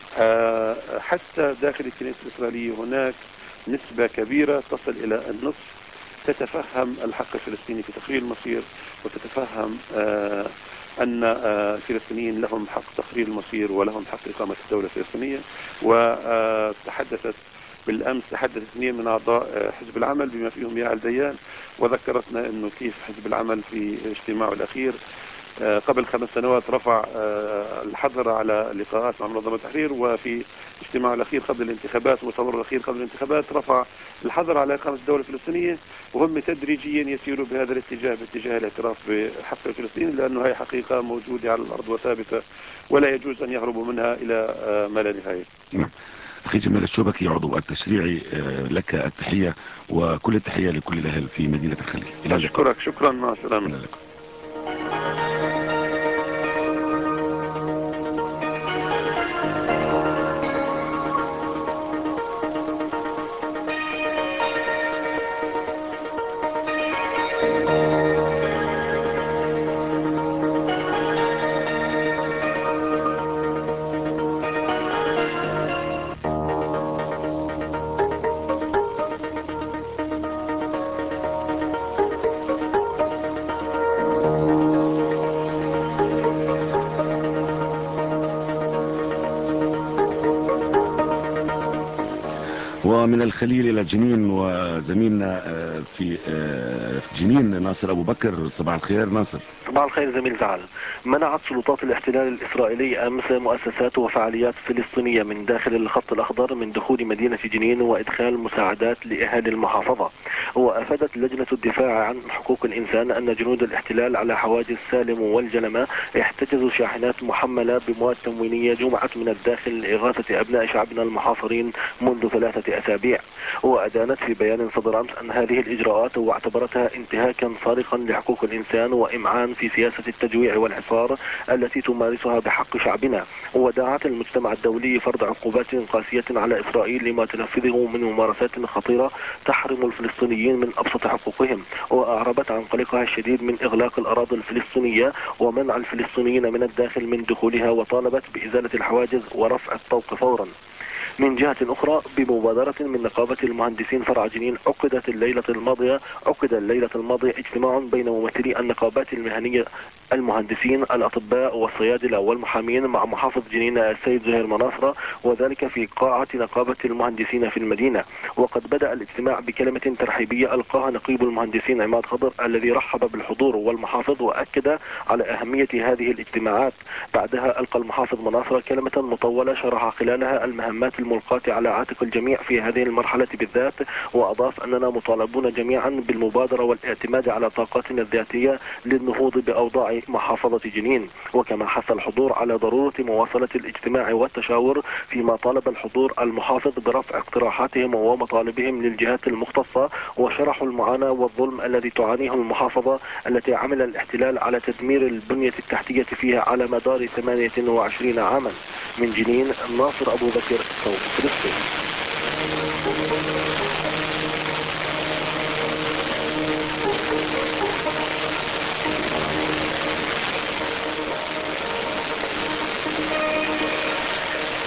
حتى داخل الكنيسة الإسرائيلية هناك نسبة كبيرة تصل إلى النصف تتفهم الحق الفلسطيني في تقرير المصير، وتتفهم أن الفلسطينيين لهم حق تقرير المصير ولهم حق إقامة الدولة الفلسطينية. وتحدثت بالأمس اثنين من أعضاء حزب العمل بما فيهم يعل ديان، وذكرتنا أنه كيف حزب العمل في اجتماعه الأخير قبل 5 سنوات رفع الحظر على لقاءات مع منظمة التحرير، وفي اجتماعه الأخير قبل الانتخابات ومؤتمره الأخير قبل الانتخابات رفع الحظر على إقامة الدولة الفلسطينية، وهم تدريجيا يسيروا بهذا الاتجاه، باتجاه الاعتراف بحق الفلسطيني، لأنه هي حقيقة موجودة على الأرض وثابتة ولا يجوز أن يهربوا منها إلى ما لا نهاية. أخي جمال الشوبكي عضو التشريعي، لك التحية وكل التحية لكل الأهل في مدينة الخليل. إلى اللقاء. أشكرك، شكرا، مع السلامة. ومن الخليل إلى جنين، وزميلنا في جنين ناصر أبو بكر. صباح الخير ناصر. صباح الخير زميل زعل. منعت سلطات الاحتلال الإسرائيلي أمس مؤسسات وفعاليات فلسطينية من داخل الخط الأخضر من دخول مدينة جنين وإدخال مساعدات لأهالي المحافظة. وأفادت لجنة الدفاع عن حقوق الإنسان أن جنود الاحتلال على حواجز سالم والجلمة احتجزوا شاحنات محملة بمواد تموينية جمعت من الداخل لإغاثة أبناء شعبنا المحاصرين منذ 3 أسابيع. وأدانت في بيان صدر أمس أن هذه الإجراءات واعتبرتها انتهاكا صارخا لحقوق الإنسان وإمعان في سياسة التجويع والحصار التي تمارسها بحق شعبنا. ودعت المجتمع الدولي فرض عقوبات قاسية على إسرائيل لما تنفذه من ممارسات خطيرة تحرم الفلسطينيين من أبسط حقوقهم. وأعربت عن قلقها الشديد من إغلاق الأراضي الفلسطينية ومنع الفلسطينيين من الداخل من دخولها، وطالبت بإزالة الحواجز ورفع الطوق فورا. من جهة أخرى، بمبادرة من نقابة المهندسين فرع جنين عقد الليلة الماضية اجتماع بين ممثلي النقابات المهنية المهندسين الأطباء والصيادلة والمحامين مع محافظ جنين السيد زهير مناصرة، وذلك في قاعة نقابة المهندسين في المدينة. وقد بدأ الاجتماع بكلمة ترحيبية ألقاها نقيب المهندسين عماد خضر الذي رحب بالحضور والمحافظ وأكد على أهمية هذه الاجتماعات. بعدها ألقى المحافظ مناصرة كلمة مطولة شرح خلالها المهمات الملقاة على عاتق الجميع في هذه المرحلة بالذات، وأضاف أننا مطالبون جميعا بالمبادرة والاعتماد على طاقاتنا الذاتية للنهوض بأوضاع محافظة جنين. وكما حث الحضور على ضرورة مواصلة الاجتماع والتشاور، فيما طالب الحضور المحافظ برفع اقتراحاتهم ومطالبهم للجهات المختصة، وشرحوا المعاناة والظلم الذي تعانيه المحافظة التي عمل الاحتلال على تدمير البنية التحتية فيها على مدار 28 عاما. من جنين ناصر أبو بكر، صوت فلسطين.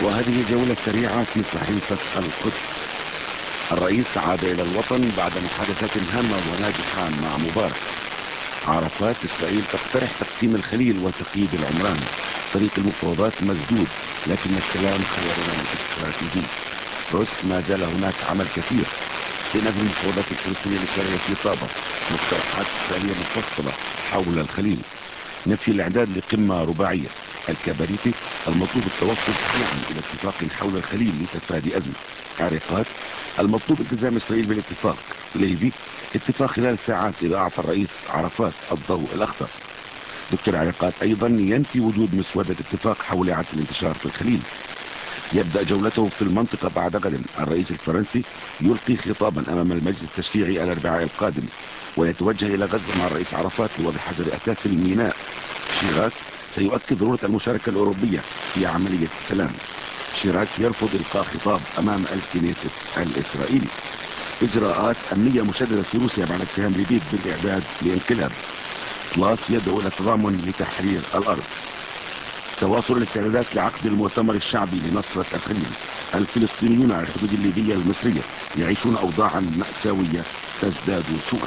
وهذه جولة سريعة في صحيفة القدس. الرئيس عاد إلى الوطن بعد محادثات هامة وناجحة مع مبارك. عرفات: إسرائيل تقترح تقسيم الخليل وتقييد العمران. طريق المفاوضات مسدود، لكن السلام خيارنا الاستراتيجي. روس: ما زال هناك عمل كثير. استئناف المفاوضات الفلسطينية الإسرائيلية في طابة. مقترحات إسرائيلية مفصلة حول الخليل. نفي الإعداد لقمة رباعية. الكباريتي: المطلوب التوصل سريعا إلى اتفاق حول الخليل لتفادي أزمة. عرقات: المطلوب التزام إسرائيل بالاتفاق. ليفي: اتفاق خلال ساعات إذا أعطى الرئيس عرفات الضوء الأخضر. دكتور عرقات أيضا ينفي وجود مسودة اتفاق حول إعادة الانتشار في الخليل. يبدأ جولته في المنطقة بعد غد. الرئيس الفرنسي يلقي خطابا أمام المجلس التشريعي الأربعاء القادم، ويتوجه إلى غزة مع الرئيس عرفات لوضع حجر أساس الميناء. شيراك: سيؤكد ضرورة المشاركة الأوروبية في عملية السلام. شيراك يرفض إلقاء خطاب أمام الكنيست الإسرائيلي. إجراءات أمنية مشددة في روسيا بعد اتهام لبيد بالإعداد لانقلاب. طلاس يدعو إلى التضامن لتحرير الأرض. تواصل الاستعدادات لعقد المؤتمر الشعبي لنصرة الخليل. الفلسطينيون على الحدود الليبية المصرية يعيشون أوضاعا مأساوية تزداد سوءا.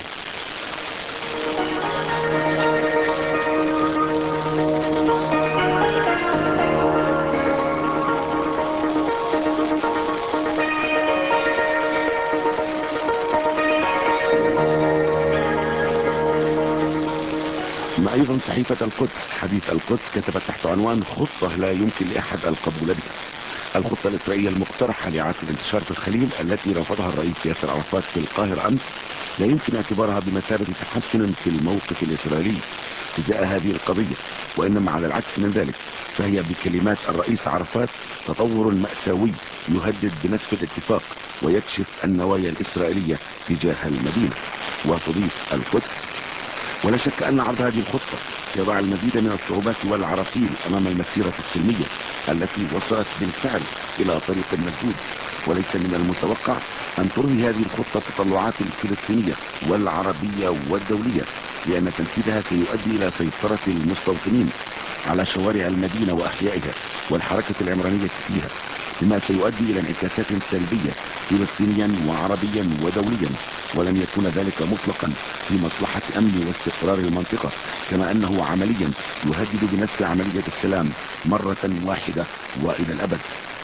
ما أيضا صحيفة القدس. حديث القدس كتبت تحت عنوان: خطة لا يمكن لأحد القبول بها. الخطة الإسرائيلية المقترحة لإعادة الانتشار في الخليل التي رفضها الرئيس ياسر عرفات في القاهرة أمس لا يمكن اعتبارها بمثابة تحسن في الموقف الإسرائيلي تجاه هذه القضية، وإنما على العكس من ذلك، فهي بكلمات الرئيس عرفات تطور مأساوي يهدد بنسف الاتفاق ويكشف النوايا الإسرائيلية تجاه المدينة. وتضيف القدس: ولا شك أن عرض هذه الخطة سيضع المزيد من الصعوبات والعراقيل أمام المسيرة السلمية التي وصلت بالفعل إلى طريق مسدود، وليس من المتوقع أن ترضي هذه الخطة التطلعات الفلسطينية والعربية والدولية، لأن تنفيذها سيؤدي إلى سيطرة المستوطنين على شوارع المدينة وأحيائها والحركة العمرانية فيها، بما سيؤدي إلى انعكاسات سلبية فلسطينيا وعربيا ودوليا، ولن يكون ذلك مطلقا في مصلحة أمن واستقرار المنطقة، كما أنه عمليا يهدد بنسف عملية السلام مرة واحدة وإلى الأبد.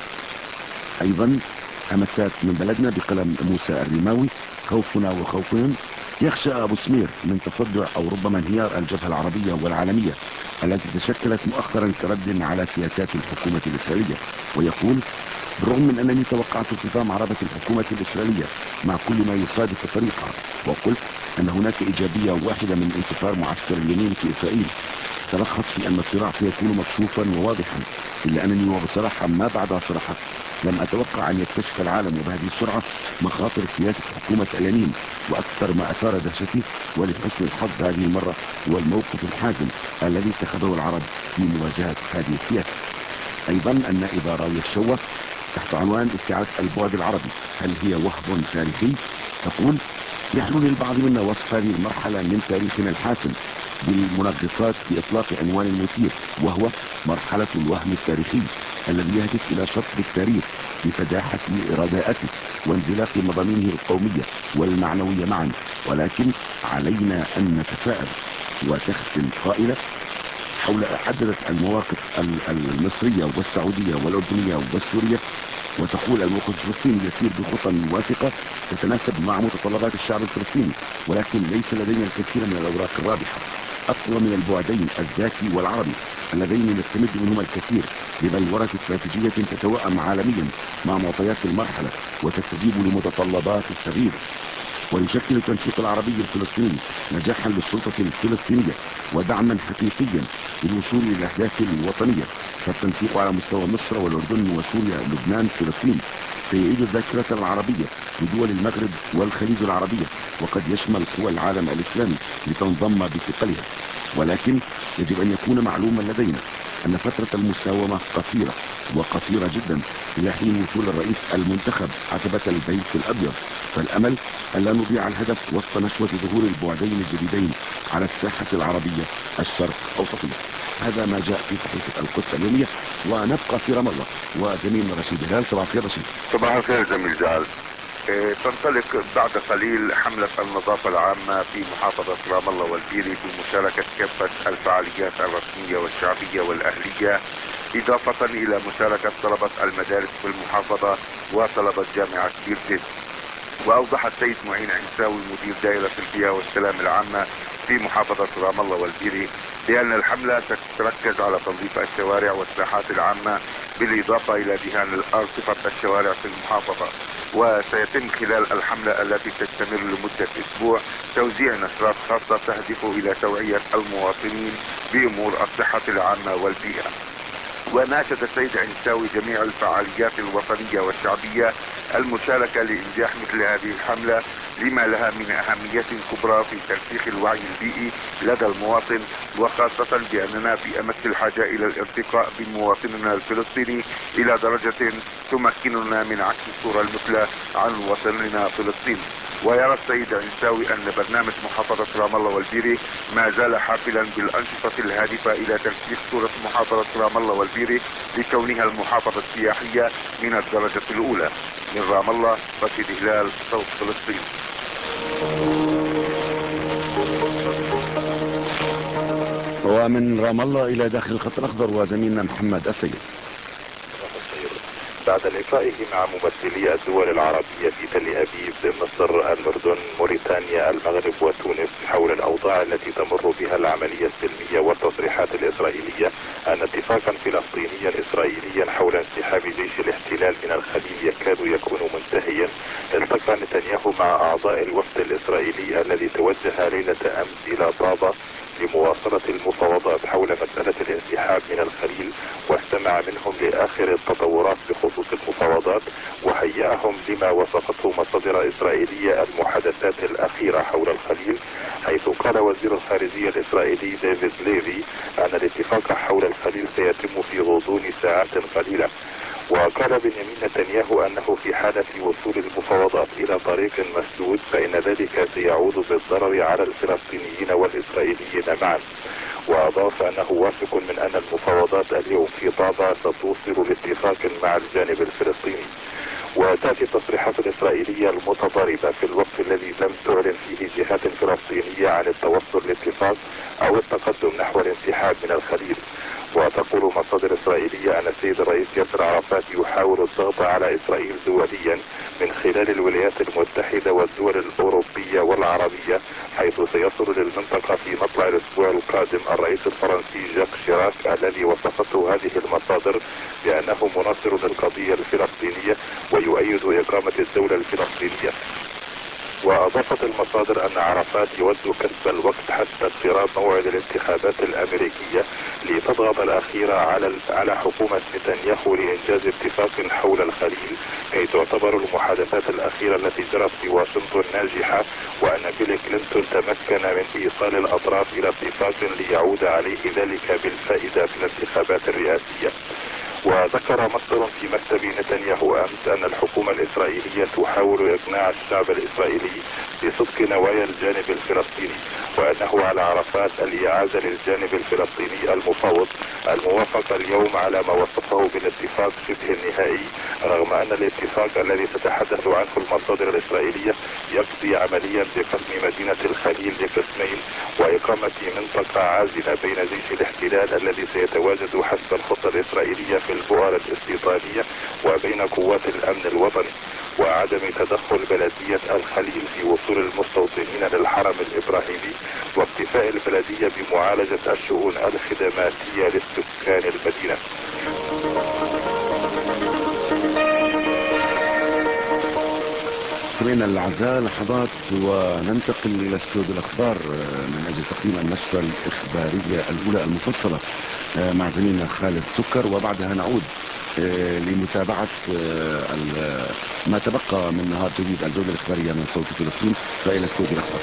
أيضا همسات من بلدنا بقلم موسى الرماوي: خوفنا وخوفهم. يخشى أبو سمير من تصدع أو ربما انهيار الجبهة العربية والعالمية التي تشكلت مؤخرا كرد على سياسات الحكومة الإسرائيلية، ويقول: بالرغم من أنني توقعت صدام عربة الحكومة الإسرائيلية مع كل ما يصادف طريقها، وقلت أن هناك إيجابية واحدة من انتصار معسكر اليمين في إسرائيل تلخص في أن الصراع سيكون مكشوفا وواضحا، إلا أنني وبصراحة ما بعدها صراحة لم أتوقع أن يكتشف العالم وبهذه السرعة مخاطر سياسة حكومة اليمين، وأكثر ما أثار دهشتي ولحسن الحظ هذه المرة هو الموقف الحازم الذي اتخذه العرب في مواجهة هذه السياسة. أيضا النائبة راوية الشوة تحت عنوان: استعادة البعد العربي، هل هي وهب تاريخي؟ تقول: يحلو للبعض منا وصف هذه المرحلة من تاريخنا الحاسم بالمنغصات بإطلاق عنوان مثير، وهو مرحلة الوهم التاريخي الذي يهدف إلى شطب التاريخ بفداحة رداءته وانزلاق مضامينه القومية والمعنوية معا، ولكن علينا أن نتفائل. وتختم قائلة: حول عددت المواقف المصرية والسعودية والأردنية والسورية، وتقول: الموقف الفلسطيني يسير بخطى واثقة تتناسب مع متطلبات الشعب الفلسطيني، ولكن ليس لدينا الكثير من الأوراق الرابحة، أقوى من البعدين الذاتي والعربي اللذين نستمد منهما الكثير لبلورة استراتيجية تتوائم عالميا مع معطيات المرحلة وتستجيب لمتطلبات التغيير. ويشكل التنسيق العربي الفلسطيني نجاحا للسلطة الفلسطينية ودعما حقيقيا للوصول إلى الأهداف الوطنية، فالتنسيق على مستوى مصر والأردن وسوريا ولبنان وفلسطين سيعيد الذاكرة العربية لدول المغرب والخليج العربية، وقد يشمل قوى العالم الإسلامي لتنضم بثقلها. ولكن يجب أن يكون معلوما لدينا أن فترة المساومة قصيرة وقصيرة جدا إلى حين وصول الرئيس المنتخب عتبة البيت الأبيض، فالأمل أن لا نضيع الهدف وسط نشوة ظهور البعدين الجديدين على الساحة العربية الشرق أوسطية. هذا ما جاء في صحيفة القدس اليومية. ونبقى في رام الله وزميلنا رشيد هلال. صباح الخير رشيد. صباح الخير زميل جعل. تنطلق بعد قليل حملة النظافة العامة في محافظة رام الله والبيري بمشاركة كافة الفعاليات الرسمية والشعبية والأهلية، إضافة إلى مشاركة طلبة المدارس في المحافظة وطلبة جامعة بيرتس. وأوضح السيد معين عيساوي مدير دائرة البيئة والسلام العامة في محافظة رام الله والبيري بأن الحملة ستتركز على تنظيف الشوارع والساحات العامة بالإضافة إلى دهان الأرصفة الشوارع في المحافظة. وسيتم خلال الحملة التي تستمر لمدة أسبوع توزيع نشرات خاصة تهدف إلى توعية المواطنين بأمور الصحة العامة والبيئة. وناشد السيد عيساوي جميع الفعاليات الوطنية والشعبية المشاركة لإنجاح مثل هذه الحملة لما لها من أهمية كبرى في ترسيخ الوعي البيئي لدى المواطن، وخاصة بأننا في أمس الحاجة إلى الارتقاء بمواطننا الفلسطيني إلى درجة تمكننا من عكس الصورة المثلى عن وطننا فلسطين. ويرى السيد عيساوي أن برنامج محافظة رام الله والبيري ما زال حافلا بالأنشطة الهادفة إلى ترسيخ صورة محافظة رام الله والبيري لكونها المحافظة السياحية من الدرجة الأولى. من رام الله رشيد هلال، صوت فلسطين. ومن رام الله إلى داخل الخط الأخضر وزميلنا محمد السيد. بعد لقائه مع ممثلي الدول العربية في تل أبيب، مصر، الأردن، موريتانيا، المغرب وتونس حول الأوضاع التي تمر بها العملية السلمية والتصريحات الإسرائيلية أن اتفاقا فلسطينيا إسرائيليا حول انسحاب جيش الاحتلال من الخليل يكاد يكون منتهيا، التقى نتنياهو مع أعضاء الوفد الإسرائيلي الذي توجه ليلة أمس إلى طابة لمواصلة المفاوضات حول مسألة الانسحاب من الخليل، واستمع منهم لآخر التطورات بخصوص المفاوضات، وهيأهم لما وصفته مصادر إسرائيلية المحادثات الأخيرة حول الخليل، حيث قال وزير الخارجية الإسرائيلي ديفيد ليفي أن الاتفاق حول الخليل سيتم في غضون ساعات قليلة. وقال بنيامين نتنياهو أنه في حالة وصول المفاوضات إلى طريق مسدود فإن ذلك سيعود بالضرر على الفلسطينيين والإسرائيليين معا. وأضاف أنه واثق من أن المفاوضات اليوم في طابة ستوصل لاتفاق مع الجانب الفلسطيني. وتأتي التصريحات الإسرائيلية المتضاربة في الوقت الذي لم تعلن فيه جهات فلسطينية عن التوصل لاتفاق أو التقدم نحو الانسحاب من الخليل. وتقول مصادر إسرائيلية أن السيد الرئيس ياسر عرفات يحاول الضغط على إسرائيل دوليا من خلال الولايات المتحدة والدول الأوروبية والعربية، حيث سيصل للمنطقة في مطلع الأسبوع القادم الرئيس الفرنسي جاك شيراك الذي وصفته هذه المصادر بأنه مناصر للقضية الفلسطينية ويؤيد إقامة الدولة الفلسطينية. وأضافت المصادر أن عرفات يود كسب الوقت حتى اقتراب موعد الانتخابات الأمريكية لتضغط الأخيرة على حكومة نتنياهو لإنجاز اتفاق حول الخليل، كي تعتبر المحادثات الأخيرة التي جرت في واشنطن ناجحة، وأن بيل كلينتون تمكن من إيصال الأطراف إلى اتفاق ليعود عليه ذلك بالفائدة في الانتخابات الرئاسية. وذكر مصدر في مكتب نتنياهو أمس أن الحكومة الإسرائيلية تحاول إقناع الشعب الإسرائيلي بصدق نوايا الجانب الفلسطيني، وأنه على عرفات الإعادة للجانب الفلسطيني المفاوض الموافق اليوم على ما وصفه بالاتفاق شبه النهائي، رغم أن الاتفاق الذي تتحدث عنه المصادر الإسرائيلية يقضي عمليا بقسم مدينة الخليل لقسمين وإقامة منطقة عازلة بين جيش الاحتلال الذي سيتواجد حسب الخطة الإسرائيلية في البؤر الاستيطانية وبين قوات الأمن الوطني، وعدم تدخل بلدية الخليل في وصول المستوطنين للحرم الإبراهيمي، واكتفاء البلدية بمعالجة الشؤون الخدماتية لسكان المدينة. مستمعينا الاعزاء لحظات وننتقل الى استوديو الاخبار من اجل تقديم النشره الاخباريه الاولى المفصله مع زميلنا خالد سكر، وبعدها نعود لمتابعه ما تبقى من نهار جديد الجوله الاخباريه من صوت فلسطين. والى استوديو الاخبار.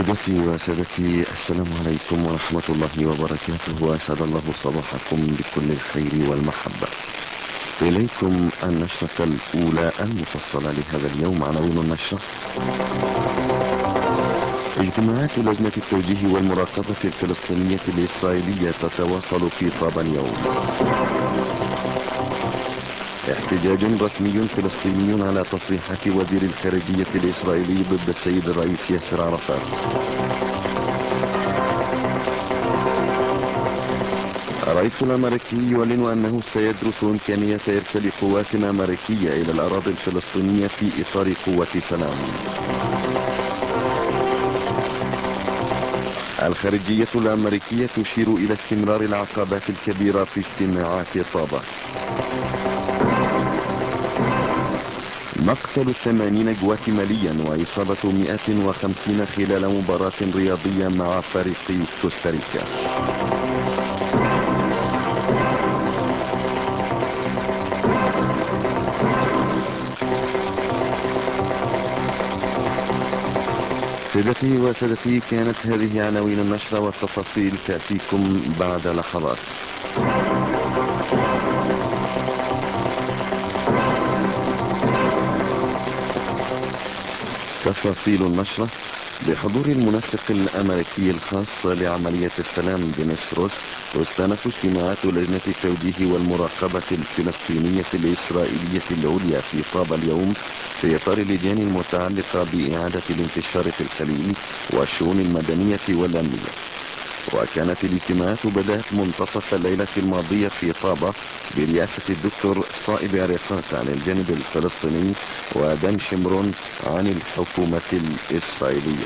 سيداتي وسادتي، السلام عليكم ورحمة الله وبركاته، وأسعد الله صباحكم بكل الخير والمحبة. إليكم النشرة الأولى المفصلة لهذا اليوم. عناوين النشرة: اجتماعات لجنة التوجيه والمراقبة الفلسطينية الإسرائيلية تتواصل في طابا اليوم. احتجاج رسمي فلسطيني على تصريحات وزير الخارجية الإسرائيلي ضد السيد الرئيس ياسر عرفات. الرئيس الأمريكي يعلن أنه سيدرس إمكانية إرسال قوات أمريكية إلى الأراضي الفلسطينية في إطار قوة سلام. الخارجية الأمريكية تشير إلى استمرار العقبات الكبيرة في اجتماعات طابا. مقتل 80 جواتيماليا وإصابة 150 خلال مباراة رياضية مع فريق كوستاريكا. سيدتي وسادتي، كانت هذه عناوين النشرة، والتفاصيل تأتيكم بعد لحظات. تفاصيل النشرة: بحضور المنسق الأمريكي الخاص لعملية السلام دينيس روس، تستأنف اجتماعات لجنة التوجيه والمراقبة الفلسطينية الإسرائيلية العليا في طابا اليوم في إطار اللجان المتعلقة بإعادة الانتشار في الخليل والشؤون المدنية والأمنية. وكانت الاجتماعات بدأت منتصف الليلة الماضية في طابا برئاسة الدكتور صائب عريقات عن الجانب الفلسطيني ودان شمرون عن الحكومة الإسرائيلية.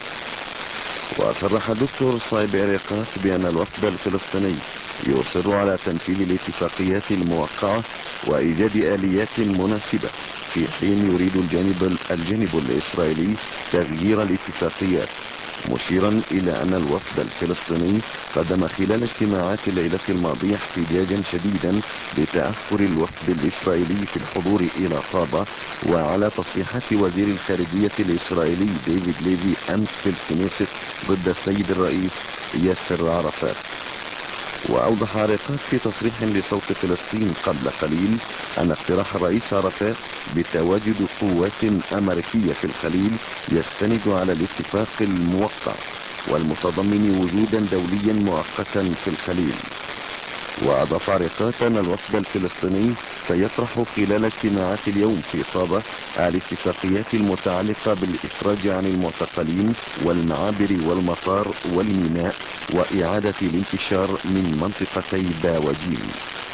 وصرح الدكتور صائب عريقات بأن الوفد الفلسطيني يصر على تنفيذ الاتفاقيات الموقعة وإيجاد آليات مناسبة، في حين يريد الجانب الإسرائيلي تغيير الاتفاقيات، مشيرا إلى أن الوفد الفلسطيني قدم خلال اجتماعات الليلة الماضية احتجاجا شديدا بتأخر الوفد الإسرائيلي في الحضور إلى طابا، وعلى تصريحات وزير الخارجية الإسرائيلي ديفيد ليفي أمس في الكنيست ضد السيد الرئيس ياسر عرفات. وأوضح عريقات في تصريح لصوت فلسطين قبل قليل أن اقتراح الرئيس عرفات بتواجد قوات أمريكية في الخليل يستند على الاتفاق الموقع والمتضمن وجودا دوليا مؤقتا في الخليل. وأضاف عريقات أن الوفد الفلسطيني سيطرح خلال اجتماعات اليوم في طابا الاتفاقيات المتعلقة بالإخراج عن المعتقلين والمعابر والمطار والميناء وإعادة الانتشار من منطقتي با وجيم.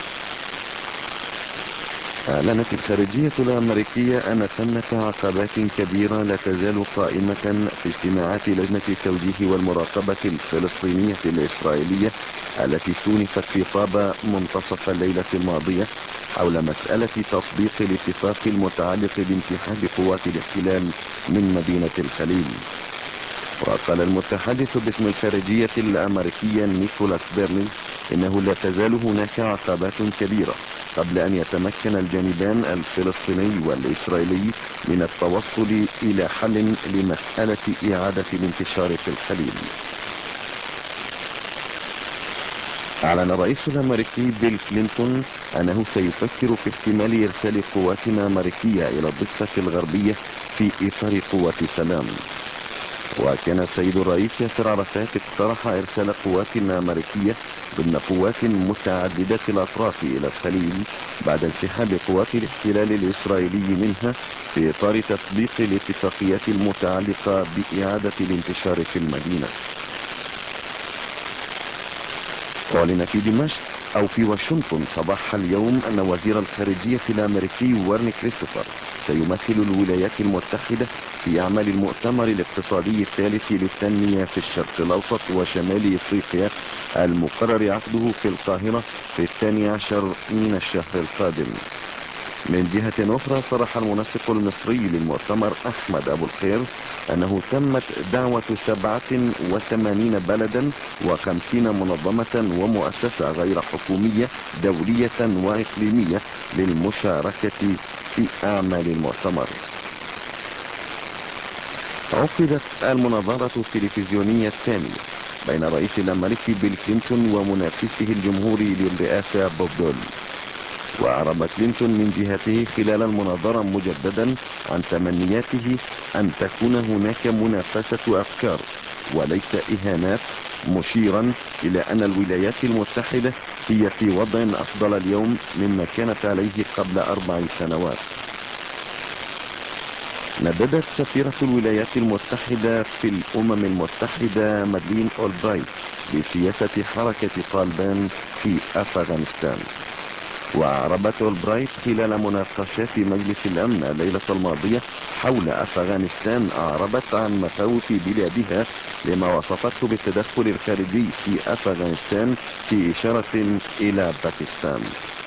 أعلنت الخارجية الأمريكية أن ثمة عقبات كبيرة لا تزال قائمة في اجتماعات لجنة التوجيه والمراقبة الفلسطينية الإسرائيلية التي استونفت في طابا منتصف الليلة الماضية حول مسألة تطبيق الاتفاق المتعلق بانسحاب قوات الاحتلال من مدينة الخليل. وقال المتحدث باسم الخارجية الأمريكية نيكولاس بيرني إنه لا تزال هناك عقبات كبيرة قبل أن يتمكن الجانبان الفلسطيني والإسرائيلي من التوصل إلى حل لمسألة إعادة الانتشار في الخليل. أعلن الرئيس الأمريكي بيل كلينتون أنه سيفكر في احتمال إرسال قوات أمريكية إلى الضفة الغربية في إطار قوة سلام. وكان السيد الرئيس ياسر عرفات اقترح إرسال قوات أمريكية ضمن قوات متعددة الأطراف إلى الخليل بعد انسحاب قوات الاحتلال الإسرائيلي منها في إطار تطبيق الاتفاقيات المتعلقة بإعادة الانتشار في المدينة. أعلن في دمشق أو في واشنطن صباح اليوم أن وزير الخارجية الأمريكي وارني كريستوفر سيمثل الولايات المتحدة في أعمال المؤتمر الاقتصادي الثالث للتنمية في الشرق الأوسط وشمال إفريقيا المقرر عقده في القاهرة في 12 من الشهر القادم. من جهة أخرى، صرح المنسق المصري للمؤتمر أحمد أبو الخير أنه تمت دعوة 87 بلدا و50 منظمة ومؤسسة غير حكومية دولية وإقليمية للمشاركة في أعمال المؤتمر. عقدت المناظرة التلفزيونية الثانية بين رئيس الأمريكي بيل كلينتون ومنافسه الجمهوري للرئاسة بوب دول. وأعرب كلينتون من جهته خلال المناظرة مجددا عن تمنياته أن تكون هناك منافسة أفكار وليس إهانات، مشيرا إلى أن الولايات المتحدة هي في وضع أفضل اليوم مما كانت عليه قبل 4 سنوات. نددت سفيرة الولايات المتحدة في الأمم المتحدة مادلين أولبرايت بسياسة حركة طالبان في أفغانستان. وأعربت أولبرايت خلال مناقشات مجلس الأمن الليلة الماضية حول أفغانستان، أعربت عن مخاوف بلادها لما وصفته بالتدخل الخارجي في أفغانستان في إشارة إلى باكستان.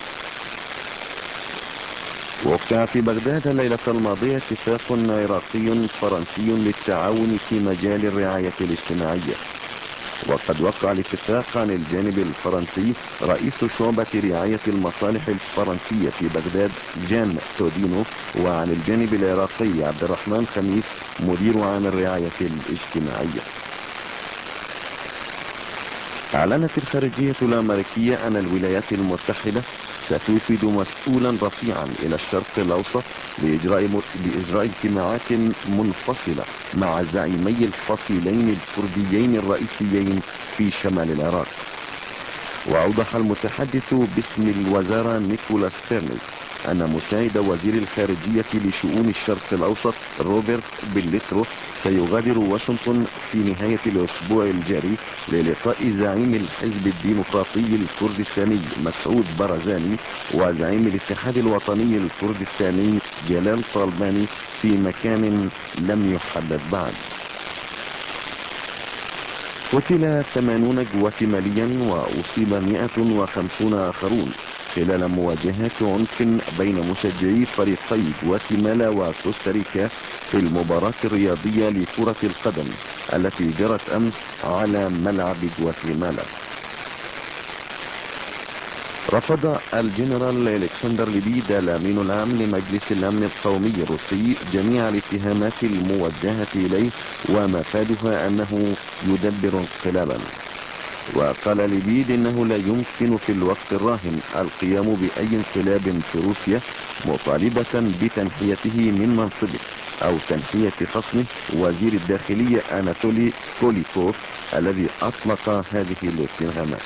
وقع في بغداد الليلة الماضية اتفاق عراقي فرنسي للتعاون في مجال الرعاية الاجتماعية. وقد وقع الاتفاق عن الجانب الفرنسي رئيس شعبة رعاية المصالح الفرنسية في بغداد جان تودينو، وعن الجانب العراقي عبد الرحمن خميس مدير عام الرعاية الاجتماعية. أعلنت الخارجية الأمريكية أن الولايات المتحدة ستوفد مسؤولا رفيعا إلى الشرق الأوسط لإجراء اجتماعات منفصلة مع زعيمي الفصيلين الكرديين الرئيسيين في شمال العراق. وأوضح المتحدث باسم الوزارة نيكولاس فيرنز أن مساعد وزير الخارجية لشؤون الشرق الأوسط روبرت بليترو سيغادر واشنطن في نهاية الأسبوع الجاري للقاء زعيم الحزب الديمقراطي الكردستاني مسعود برزاني وزعيم الاتحاد الوطني الكردستاني جلال طالباني في مكان لم يحدد بعد. قتل 80 جواتيماليا وأصيب 150 آخرون خلال مواجهات عنف بين مشجعي فريقي جواتيمالا وكوستاريكا في المباراة الرياضية لكرة القدم التي جرت أمس على ملعب جواتيمالا. رفض الجنرال الكسندر ليبيد الأمين العام لمجلس الأمن القومي الروسي جميع الاتهامات الموجهة إليه ومفادها أنه يدبر انقلابا. وقال ليبيد إنه لا يمكن في الوقت الراهن القيام بأي انقلاب في روسيا، مطالبة بتنحيته من منصبه أو تنحية خصمه وزير الداخلية أناتولي كوليكوف الذي أطلق هذه الاتهامات.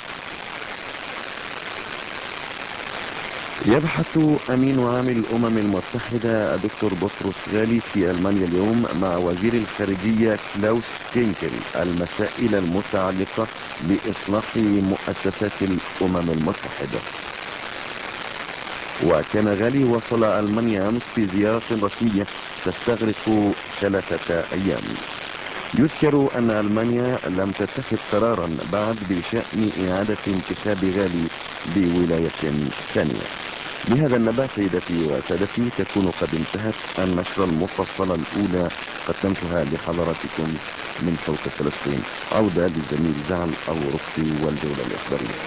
يبحث أمين عام الأمم المتحدة الدكتور بطرس غالي في ألمانيا اليوم مع وزير الخارجية كلاوس كينكل المسائل المتعلقة بإصلاح مؤسسات الأمم المتحدة. وكان غالي وصل ألمانيا أمس في زيارة رسمية تستغرق 3 أيام. يذكر أن ألمانيا لم تتخذ قرارا بعد بشأن إعادة انتخاب غالي بولاية ثانية. بهذا النبأ سيدتي وسادتي تكون قد انتهت النشرة المفصلة الأولى قدمتها لحضراتكم من صوت فلسطين. عودة للزميل زعل أو رخصي والجولة الإخبارية.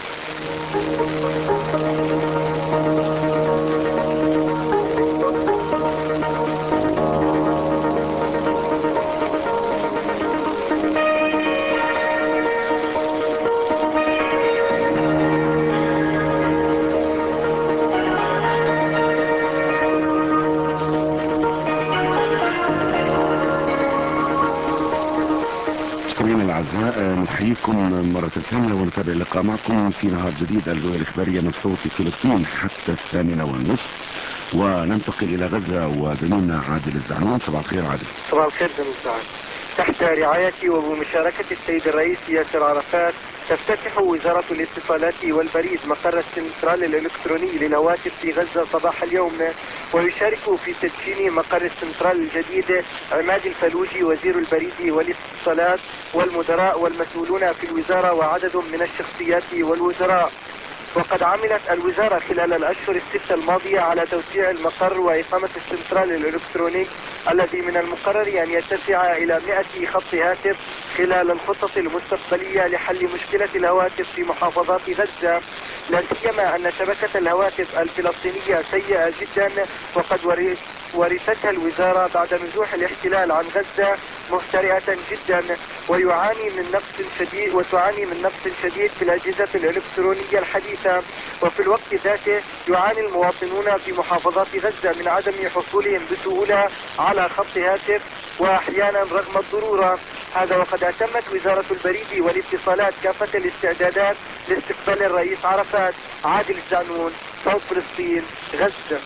مستمعينا الاعزاء نحييكم مرة ثانية ونتابع اللقاء معكم في نهار جديد الرؤية الإخبارية من صوت فلسطين حتى 8:30 وننتقل إلى غزة وزميلنا عادل الزعنون. صباح الخير عادل. صباح الخير زميل سعد. تحت رعاية وبمشاركة السيد الرئيس ياسر عرفات تفتتح وزارة الاتصالات والبريد مقر السنترال الإلكتروني للهواتف في غزة صباح اليوم، ويشارك في تدشين مقر السنترال الجديد عماد الفلوجي وزير البريد والاتصالات والمدراء والمسؤولون في الوزارة وعدد من الشخصيات والوزراء. وقد عملت الوزارة خلال الأشهر الستة الماضية على توسيع المقر وإقامة السنترال الإلكتروني الذي من المقرر أن يتسع إلى 100 خط هاتف خلال الخطط المستقبلية لحل مشكلة الهواتف في محافظات غزة، لا سيما أن شبكة الهواتف الفلسطينية سيئة جدا وقد ورثتها الوزارة بعد نزوح الاحتلال عن غزة مهترئة جدا وتعاني من نقص شديد في الأجهزة الإلكترونية الحديثة. وفي الوقت ذاته يعاني المواطنون في محافظات غزة من عدم حصولهم بسهولة على خط هاتف وأحيانا رغم الضرورة. هذا وقد أتمت وزارة البريد والاتصالات كافة الاستعدادات لاستقبال الرئيس عرفات. عادل الزعنون، صوت فلسطين، غزة.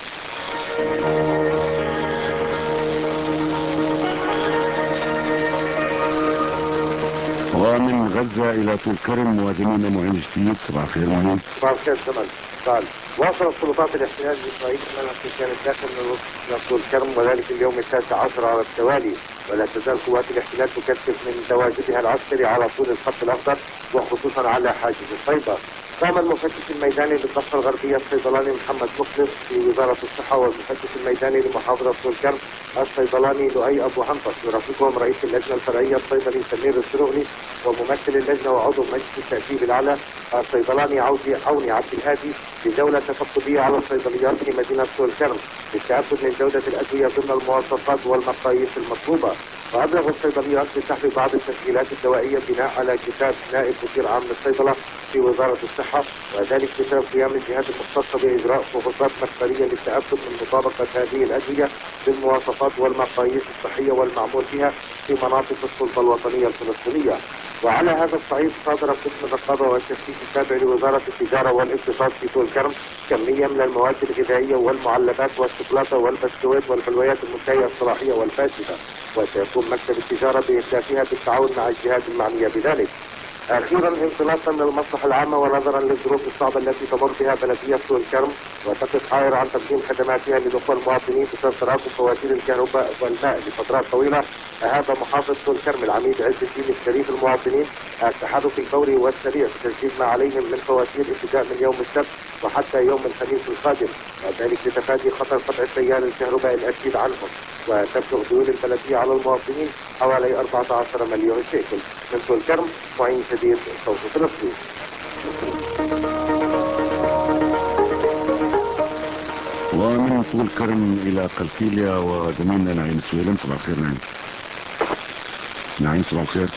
ومن غزة إلى طول كرم وزميلنا معين جديد. صباح الخير معين. صباح الخير زمن. واصلت سلطات الاحتلال الإسرائيلي منع سكان الداخل من طول كرم وذلك اليوم 19 على التوالي، ولا تزال قوات الاحتلال تكثف من تواجدها العسكري على طول الخط الأخضر وخصوصا على حاجز الصيدا. قام المفتش الميداني بالضفة الغربية الصيدلاني محمد مخلص في وزارة الصحة والمفتش الميداني لمحافظة طول كرم الصيدلاني لؤي أبو عنطس، يرافقهم رئيس اللجنة الفرعية الصيدلي سمير الشروغلي وممثل اللجنة وعضو مجلس التأديب الأعلى الصيدلاني عوني عبد الهادي بجولة تفقدية على الصيدليات في مدينة طول كرم للتأكد من جودة الأدوية ضمن المواصفات والمقاييس المطلوبة. وأبلغ الصيدليات بسحب بعض التسجيلات الدوائية بناء على كتاب نائب مدير عام للصيدلة في وزارة الصحة، وذلك بسبب قيام الجهات المختصة بإجراء فحوصات مخبرية للتأكد من مطابقة هذه الأدوية بالمواصفات والمقاييس الصحية والمعمول بها في مناطق السلطة الوطنية الفلسطينية. وعلى هذا الصعيد صادر قسم الرقابة والتفتيش التابع لوزارة التجارة والاقتصاد في طول كرم كمية من المواد الغذائية والمعلبات والشوكولاتة والبسكويت والحلويات المنتهية الصلاحية والفاسدة، وسيقوم مكتب التجارة بإتلافها بالتعاون مع الجهات المعنية بذلك. أخيرا انطلاقا من المصلحة العامة ونظرا للظروف الصعبة التي تمر بها بلدية طول كرم وتقف حائرة عن تقديم خدماتها للأخوة المواطنين بسبب تراكم فواتير الكهرباء والماء لفترات طويلة، أهاب محافظ طول كرم العميد عز الدين الشريف المواطنين التحرك الفوري والسريع بتسديد ما عليهم من فواتير ابتداء من يوم السبت وحتى يوم الخميس القادم، وذلك لتفادي خطر قطع التيار الكهربائي الأكيد عنهم. وتبلغ ديون البلدية على المواطنين حوالي 14 مليون شيكل. من طول كرم معين شديد، صوت فلسطين. ومن طول كرم إلى قلقيلية وزميلنا نعيم السويلم. صباح الخير نعيم. نعيم صباح الخير.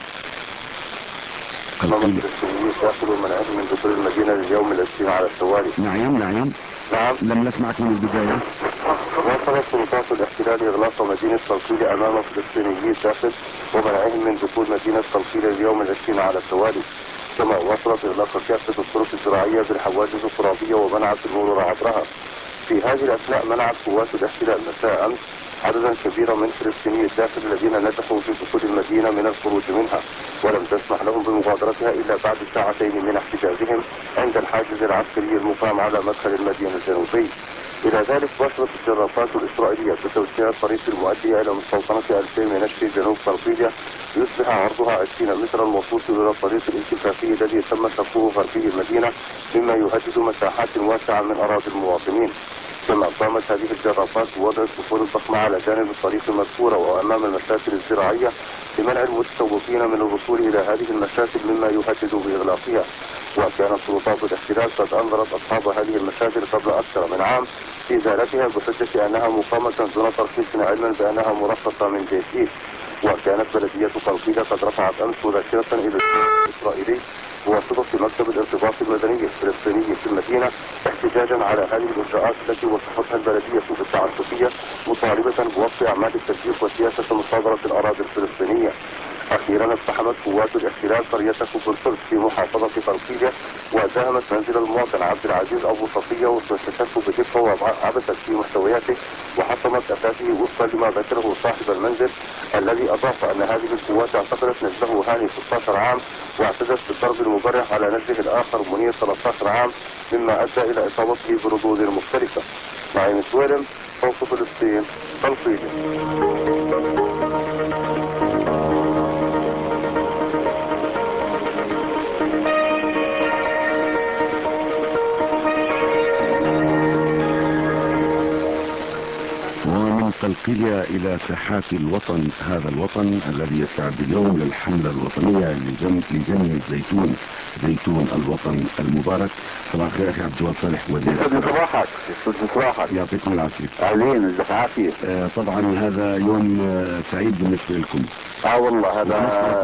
قلقيلية داخل منعه من دخول المدينة لليوم العشرين على التوالي. نعم لم نسمعك من البداية. واصلت سلطات الاحتلال إغلاق مدينة قلقيلية أمام فلسطينيي الداخل ومنعهم من دخول مدينة قلقيلية اليوم العشرين على التوالي، كما واصلت إغلاق كافة الطرق الزراعية بالحواجز الترابية ومنعت المرور عبرها. في هذه الأثناء منعت قوات الاحتلال مساء أمس عددا كبيرا من فلسطيني الداخل الذين نجحوا في دخول المدينة من الخروج منها، ولم تسمح لهم بمغادرتها إلا بعد ساعتين من احتجازهم عند الحاجز العسكري المقام على مدخل المدينة الجنوبي. إلى ذلك واصلت الجرافات الإسرائيلية بتوسيع الطريق المؤدية إلى مستوطنة ألفي منشي جنوب قلقيلية يصبح عرضها 20 مترا وصوص إلى الطريق الانتفاخي الذي تم شقه غربي المدينة، مما يهدد مساحات واسعة من أراضي المواطنين. كما قامت هذه الجرافات بوضع الصخور الضخمة على جانب الطريق المذكورة وأمام المشاكل الزراعية لمنع المتسوقين من الوصول إلى هذه المشاكل مما يهدد بإغلاقها. وكانت سلطات الاحتلال قد أنظرت أصحاب هذه المشاكل قبل أكثر من عام في إزالتها بحجة أنها مقامة دون ترخيص علما بأنها مرخصة من جيش. وكانت بلدية قلقيلية قد رفعت أمس مذكرة إلى الجيش الإسرائيلي بواسطة مكتب الارتباط المدني الفلسطيني في المدينة احتجاجا على هذه الإجراءات التي وصفتها البلدية بالتعسفية، مطالبة بوقف أعمال التسجيل وسياسة مصادرة الأراضي الفلسطينية. أخيرا اقتحمت قوات الاحتلال قرية كفر القدس في محافظة قلقيلية وزاهمت منزل المواطن عبد العزيز أبو صفية واستشفوا بدقة وعبثت في محتوياته وحطمت أثاثه وفقا لما ذكره صاحب المنزل، الذي أضاف أن هذه القوات اعتقلت نجله هاني 16 عام واعتدت بالضرب المبرح على نجله الآخر منير 13 عام، مما أدى إلى إصابته بردود مختلفة. معين سويلم، صوت فلسطين، قلقيلية. إفريقيا إلى ساحات الوطن، هذا الوطن الذي يستعد اليوم للحملة الوطنية لجني الزيتون، زيتون الوطن المبارك. صباح الخير أخي عبد الجواد صالح وزير صباحك صباحك يعطيكم العافية. أهلين ازيك عافية. طبعا هذا يوم سعيد بالنسبة لكم. والله هذا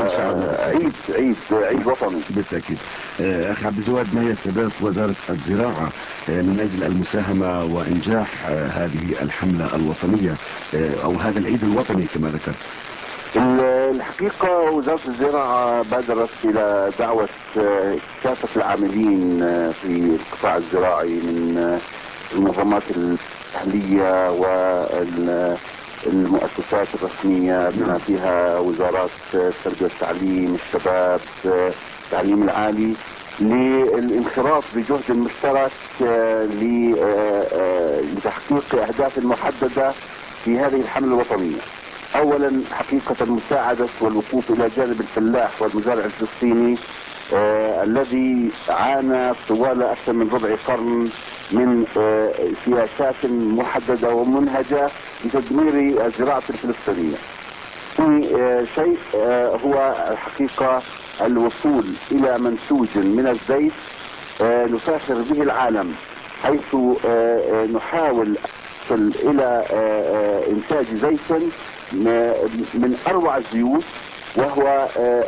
عيد وطني بالتأكيد. أخي عبد الجواد، ما هي استعدادات وزارة الزراعة من أجل المساهمة وإنجاح هذه الحملة الوطنية أو هذا العيد الوطني كما ذكرت؟ الحقيقة وزارة الزراعة بادرت إلى دعوة كافة العاملين في القطاع الزراعي من المنظمات الأهلية والمؤسسات الرسمية بما فيها وزارات التربية والتعليم، الشباب، التعليم العالي، للانخراط بجهد مشترك لتحقيق أهداف محددة في هذه الحملة الوطنية. اولا حقيقة مساعدة والوقوف الى جانب الفلاح والمزارع الفلسطيني الذي عانى طوال اكثر من ربع قرن من سياسات محددة ومنهجة لتدمير الزراعة الفلسطينية. في شيء هو الحقيقة الوصول الى منسوج من الزيت نفاخر به العالم، حيث نحاول الى انتاج زيت من اروع الزيوت، وهو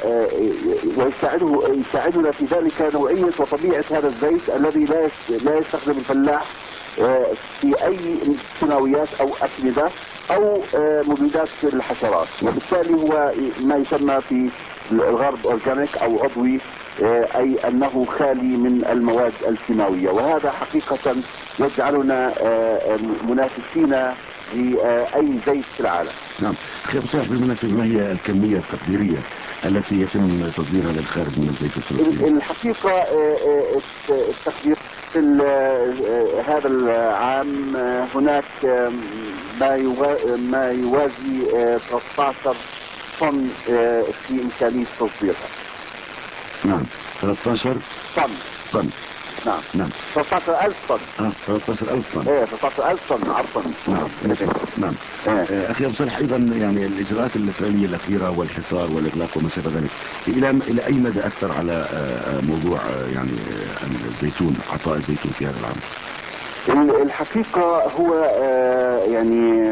يساعدنا في ذلك نوعية وطبيعة هذا الزيت الذي لا يستخدم الفلاح في اي كيماويات او اسمدة او مبيدات الحشرات، وبالتالي هو ما يسمى في الغرب اورجانيك او عضوي، اي انه خالي من المواد الكيماوية، وهذا حقيقة يجعلنا منافسين لأي زيت في العالم. نعم. أخي أبو صالح، بالمناسبة ما هي الكمية التقديرية التي يتم تصديرها للخارج من الزيت الفلسطيني؟ الحقيقة التقدير هذا العام هناك ما يوازي 13 طن في إمكانية تصديرها. نعم. 13 طن. نعم. 13,000 طن. 13,000 طن. 13,000 طن عفوا. نعم. أخي أبو صالح، أيضا يعني الإجراءات الإسرائيلية الأخيرة والحصار والإغلاق وما شابه ذلك، إلى أي مدى أثر على موضوع يعني الزيتون، عطاء الزيتون في هذا العام؟ الحقيقة هو يعني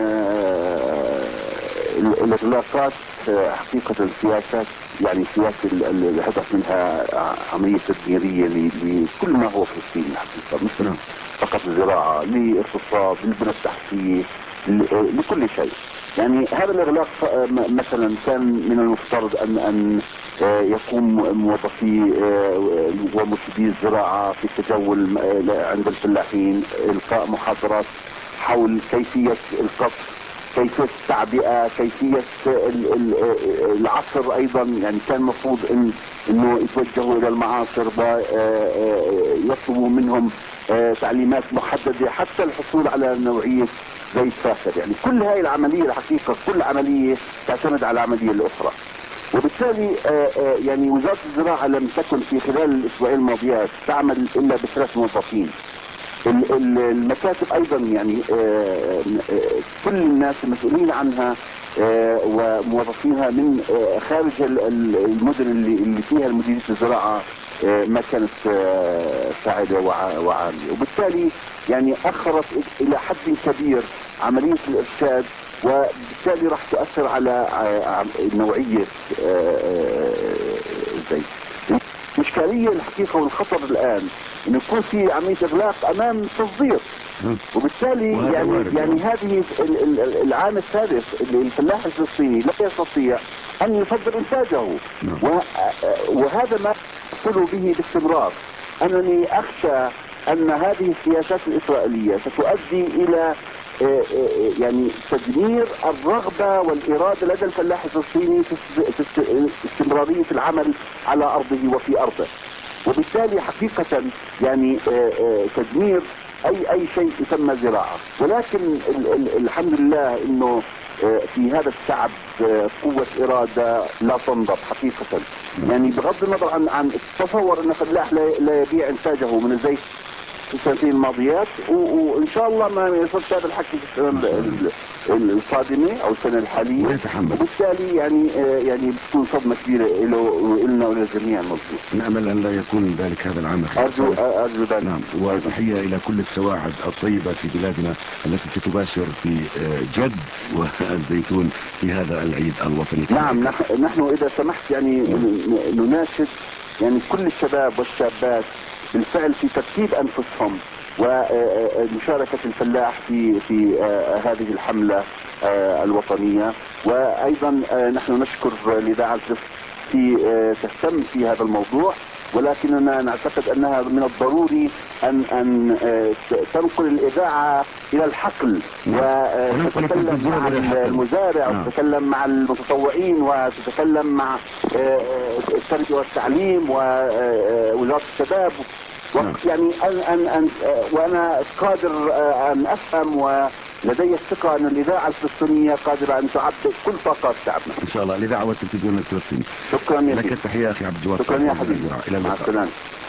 الإغلاقات حقيقة سياسات، يعني سياسة الهدف منها عملية تدميرية لكل ما هو فلسطيني حقيقة، مثل فقط الزراعة، لاقتصاد، للبنى التحتية، لكل شيء. يعني هذا الإغلاق مثلا كان من المفترض أن يقوم موظفي ومرشدي الزراعة في التجول عند الفلاحين، إلقاء محاضرات حول كيفية القصف، كيفية التعبئة، كيفية العصر أيضا. يعني كان المفروض إنه يتوجهوا إلى المعاصر ويطلبوا منهم تعليمات محددة حتى الحصول على نوعية زيت فاخر. يعني كل هاي العملية الحقيقة كل عملية تعتمد على العملية الأخرى، وبالتالي يعني وزارة الزراعة لم تكن في خلال الأسبوعين الماضيات تعمل إلا ب3 موظفين. المكاتب ايضا يعني كل الناس المسؤولين عنها وموظفينها من خارج المدن اللي فيها مديرية الزراعة ما كانت فاعلة وعاملة، وبالتالي يعني اخرت الى حد كبير عملية الارشاد، وبالتالي راح تؤثر على نوعية الزيت. الإشكالية الحقيقة والخطر الآن إنه يكون في عملية إغلاق أمام تصدير، وبالتالي يعني هذه العام الثالث الفلاح الفلسطيني لا يستطيع أن يصدر إنتاجه، وهذا ما أقول به باستمرار. أنني أخشى أن هذه السياسات الإسرائيلية ستؤدي إلى يعني تدمير الرغبة والإرادة لدى الفلاح الفلسطيني في استمرارية العمل على أرضه وفي أرضه، وبالتالي حقيقة يعني تدمير أي شيء يسمى زراعة. ولكن الحمد لله إنه في هذا الشعب قوة إرادة لا تنضب حقيقة. يعني بغض النظر عن تصور أن فلاح لا يبيع إنتاجه من الزيت في السنتين الماضيات، وإن شاء الله ما يصير هذا الحكي في الصادمة أو السنة الحالية، وبالتالي يعني بتكون صدمة كبيرة له وإلنا وللجميع الموجود. نأمل أن لا يكون ذلك هذا العام. أرجو ذلك. نعم، وتحية إلى كل السواعد الطيبة في بلادنا التي ستباشر في جد والزيتون في هذا العيد الوطني. نعم، نحن إذا سمحت يعني نناشد يعني كل الشباب والشابات بالفعل في ترتيب أنفسهم ومشاركة الفلاح في هذه الحملة الوطنية. وأيضا نحن نشكر الإذاعة في تهتم في هذا الموضوع، ولكننا نعتقد أنها من الضروري أن تنقل الإذاعة إلى الحقل وتتكلم مع المزارع وتتكلم مع المتطوعين وتتكلم مع التربية والتعليم ووزارة الشباب. يعني وأنا قادر أن أفهم ولدي الثقة أن الإذاعة الفلسطينية قادرة أن تعبر كل طاقات شعبنا. إن شاء الله الإذاعة والتلفزيون الفلسطيني. شكرا يا لك التحية أخي عبد الجواد. شكرا يا حبيبي. إلى مع السلامة.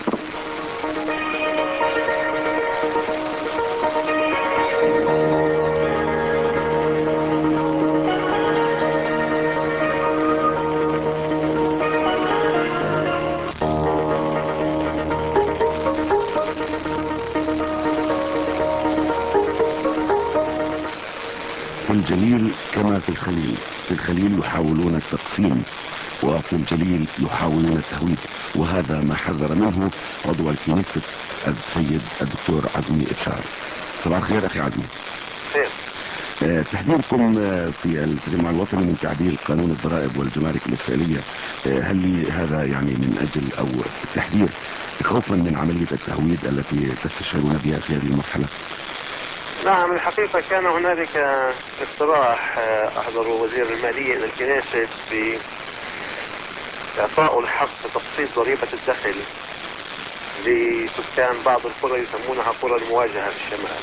في الجليل كما في الخليل، في الخليل يحاولون التقسيم وفي الجليل يحاولون التهويد، وهذا ما حذر منه عضو الكنيسة السيد الدكتور عزمي إبشار. صباح الخير أخي عزمي. تحذيركم في التجمع الوطني من تعديل قانون الضرائب والجمارك الإسرائيلية، هل هذا يعني من أجل أو التحذير خوفا من عملية التهويد التي تستشعرون بها في هذه المرحلة؟ نعم، الحقيقة كان هنالك اقتراح أحضر وزير المالية إلى الكنيسة بإعطاء الحق بتخفيض ضريبة الدخل لسكان بعض القرى يسمونها قرى المواجهة في الشمال.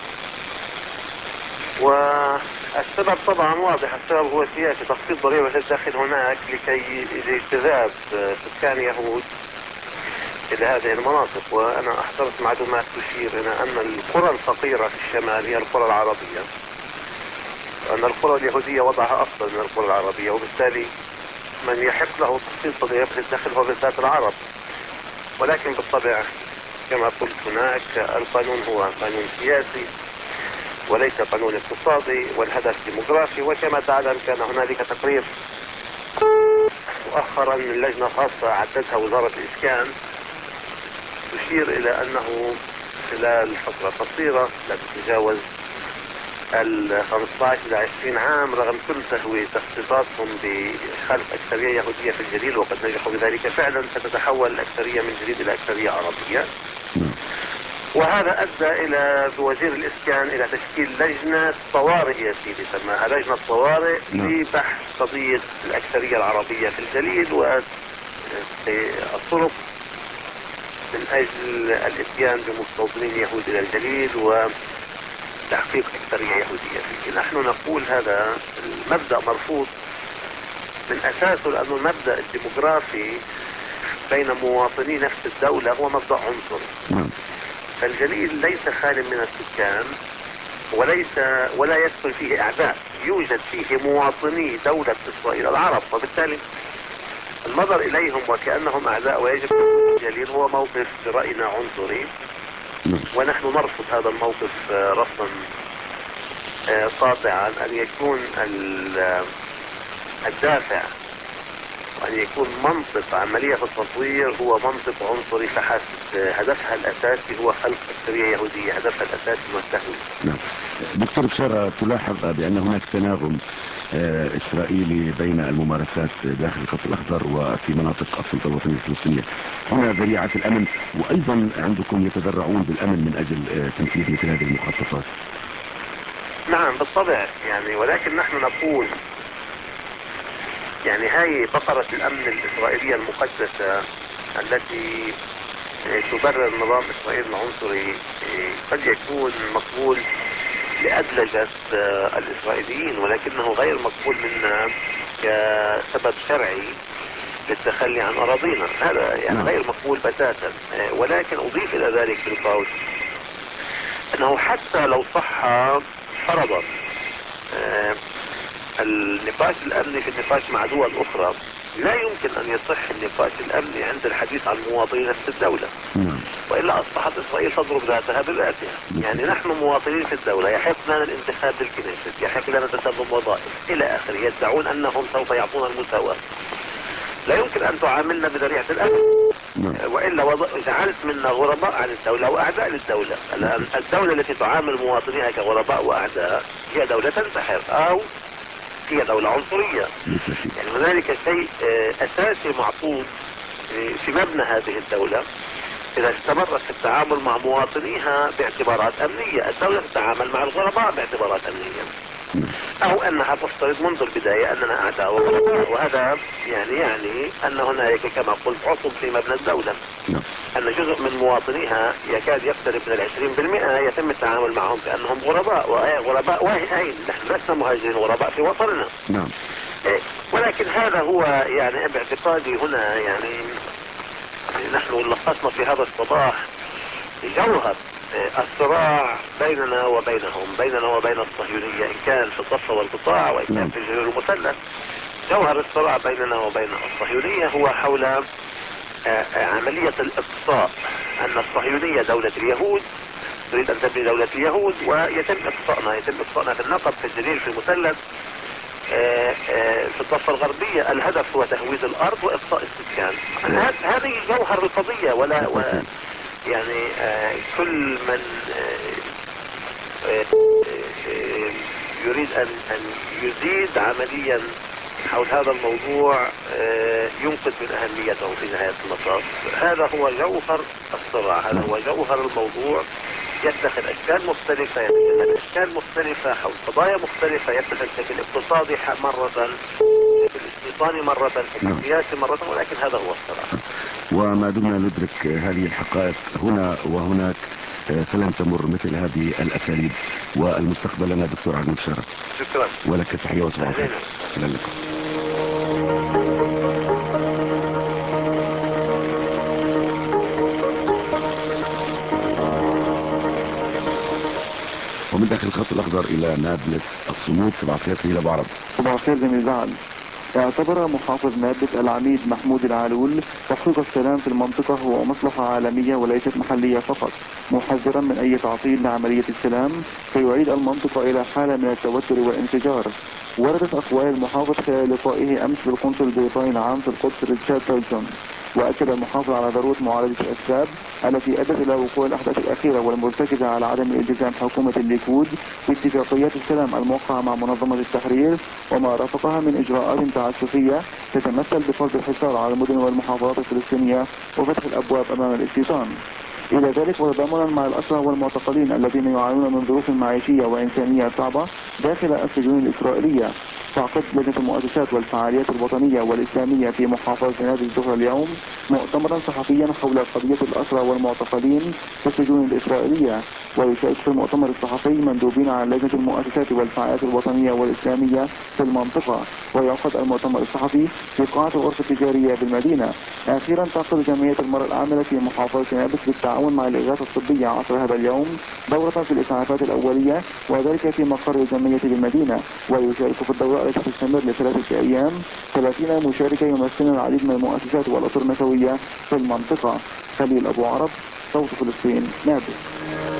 والسبب طبعا واضح، السبب هو سياسي تخفيض ضريبة الدخل هناك لكي اجتذاب سكان يهود إلى هذه المناطق. وأنا أحضرت معلومات تشير إلى أن القرى الفقيرة في الشمال هي القرى العربية، وأن القرى اليهودية وضعها أفضل من القرى العربية، وبالتالي من يحق له تخفيض ضريبة الدخل هو بالذات العرب. ولكن بالطبع كما قلت هناك القانون هو قانون سياسي وليس قانون اقتصادي، والهدف ديموغرافي. وكما تعلم كان هنالك تقرير مؤخرا من لجنة خاصة عدتها وزارة الإسكان تشير إلى أنه خلال فترة قصيرة لا تتجاوز 15 إلى 20 عام، رغم كل تخطيطاتهم بخلق أكثرية يهودية في الجليل وقد نجحوا بذلك فعلا، ستتحول الأكثرية من جديد إلى أكثرية عربية. وهذا أدى إلى بوزير الإسكان إلى تشكيل لجنة طوارئ يا سيدي، سماها لجنة طوارئ لبحث قضية الأكثرية العربية في الجليل والطرق من أجل الإتيان بمستوطنين يهود إلى الجليل وتحقيق أكثرية يهودية فيه. نحن نقول هذا المبدأ مرفوض من أساسه، لأنه المبدأ الديموغرافي بين مواطني نفس الدولة هو مبدأ عنصري. فالجليل ليس خال من السكان ولا يسكن فيه أعداء، يوجد فيه مواطني دولة إسرائيل العرب، وبالتالي النظر إليهم وكأنهم أعداء ويجب الجليل هو موقف برأينا عنصري، ونحن نرفض هذا الموقف رفضا قاطعا. أن يكون الدافع وأن يكون منطق عملية التطوير هو منطق عنصري فحسب، هدفها الأساسي هو خلق أكثرية يهودية، هدفها الأساسي هو التهويد. نعم. دكتور بشارة، تلاحظ بأن هناك تناغم إسرائيلي بين الممارسات داخل الخط الأخضر وفي مناطق السلطة الوطنية الفلسطينية، هنا ذريعة الأمن، وأيضا عندكم يتذرعون بالأمن من أجل تنفيذ مثل هذه المخططات. نعم بالطبع يعني، ولكن نحن نقول يعني هاي بقرة الأمن الإسرائيلية المقدسة التي تبرر نظام إسرائيل العنصري قد يكون مقبول لأدلجة الإسرائيليين، ولكنه غير مقبول منا كسبب شرعي للتخلي عن أراضينا. هذا يعني غير مقبول بتاتا. ولكن أضيف إلى ذلك بالقول أنه حتى لو صح فرضا النقاش الأمني في النقاش مع دول أخرى لا يمكن أن يصح النقاش الأمني عند الحديث عن مواطنين نفس الدولة، وإلا أصبحت إسرائيل تضرب ذاتها بذاتها. يعني نحن مواطنين في الدولة، يحق لنا الانتخاب للكنيست، يحق لنا تسلم وظائف إلى آخره، يدعون أنهم سوف يعطون المساواة. لا يمكن أن تعاملنا بذريعة الأمن، وإلا جعلت منا غرباء عن الدولة وأعداء للدولة. الدولة التي تعامل مواطنيها كغرباء وأعداء هي دولة تنتحر أو هي دولة عنصرية. يعني هنالك شيء أساسي معطوب في مبنى هذه الدولة. إذا استمرت في التعامل مع مواطنيها باعتبارات أمنية، الدولة تتعامل مع الغرباء باعتبارات أمنية، أو أنها تفترض منذ البداية أننا أعداء وغرباء، وهذا يعني أن هنالك كما قلت عطب في مبنى الدولة، أن جزء من مواطنيها يكاد يقترب من 20% يتم التعامل معهم كأنهم غرباء. وغرباء أين؟ نحن لسنا مهاجرين، غرباء في وطننا. نعم. ولكن هذا هو يعني باعتقادي هنا، يعني نحن لخصنا في هذا الصباح جوهر الصراع بيننا وبينهم، بيننا وبين الصهيونية، إن كان في الضفة والقطاع وإن كان في الجنوب المثلث. جوهر الصراع بيننا وبين الصهيونية هو حول عملية الإقصاء، أن الصهيونية دولة اليهود تريد أن تبني دولة اليهود، ويتم إقصائنا في النقب، في الجليل، في المثلث، في الضفة الغربية. الهدف هو تهويد الأرض وإقصاء السكان. هذه جوهر القضية. يعني كل من يريد أن يزيد عمليا حول هذا الموضوع ينقذ من أهميته في نهاية المطاف. هذا هو جوهر الصراع، هذا هو جوهر الموضوع. يتخذ أشكال مختلفة، يتخذ أشكال مختلفة حول قضايا مختلفة، يتخذ شكل اقتصادي مرة، شكل استيطاني مرة، شكل سياسي مرة، ولكن هذا هو الصراع. وما دمنا ندرك هذه الحقائق هنا وهناك فلن تمر مثل هذه الأساليب. والمستقبل لنا دكتور عبد المشارك. شكرا. ولك تحية وصباح الخير. إلى اللقاء. ومن داخل الخط الأخضر إلى نابلس الصمود. صباح الخير إلى أبو عرب. صباح الخير زميل زعل. اعتبر محافظ نابلس العميد محمود العالول تحقيق السلام في المنطقة هو مصلحة عالمية وليست محلية فقط، محذرا من أي تعطيل لعملية السلام فيعيد المنطقة إلى حالة من التوتر والانفجار. وردت أقوال المحافظ خلال لقائه أمس بالقنصل البريطاني العام في القدس ريتشارد تولسون، وأكد المحافظ على ضرورة معالجة الأسباب التي أدت إلى وقوع الأحداث الأخيرة والمرتكزة على عدم الالتزام حكومة الليكود باتفاقيات السلام الموقعة مع منظمة التحرير وما رافقها من إجراءات تعسفية تتمثل بفرض الحصار على المدن والمحافظات الفلسطينية وفتح الأبواب أمام الاستيطان. إلى ذلك وتضامنا مع الأسرى والمعتقلين الذين يعانون من ظروف معيشية وإنسانية صعبة داخل السجون الإسرائيلية، تعقد لجنة المؤسسات والفعاليات الوطنية والإسلامية في محافظة نابلس الظهر اليوم مؤتمرا صحفيا حول قضية الأسرى والمعتقلين في السجون الإسرائيلية. ويشارك في المؤتمر الصحفي مندوبين عن لجنة المؤسسات والفعاليات الوطنية والإسلامية في المنطقة، ويعقد المؤتمر الصحفي في قاعة الغرفة التجارية بالمدينة. أخيرا تعقد جمعية المرأة العاملة في محافظة نابلس بالتعاون مع الإغاثة الطبية عصر هذا اليوم دورة في الإسعافات الأولية، وذلك في مقر الجمعية بالمدينة. ويشارك في الدورة التي تستمر ل3 أيام 30 مشاركة يمثلون العديد من المؤسسات والأسر النسوية في المنطقة. خليل أبو عرب، صوت فلسطين، نابلس.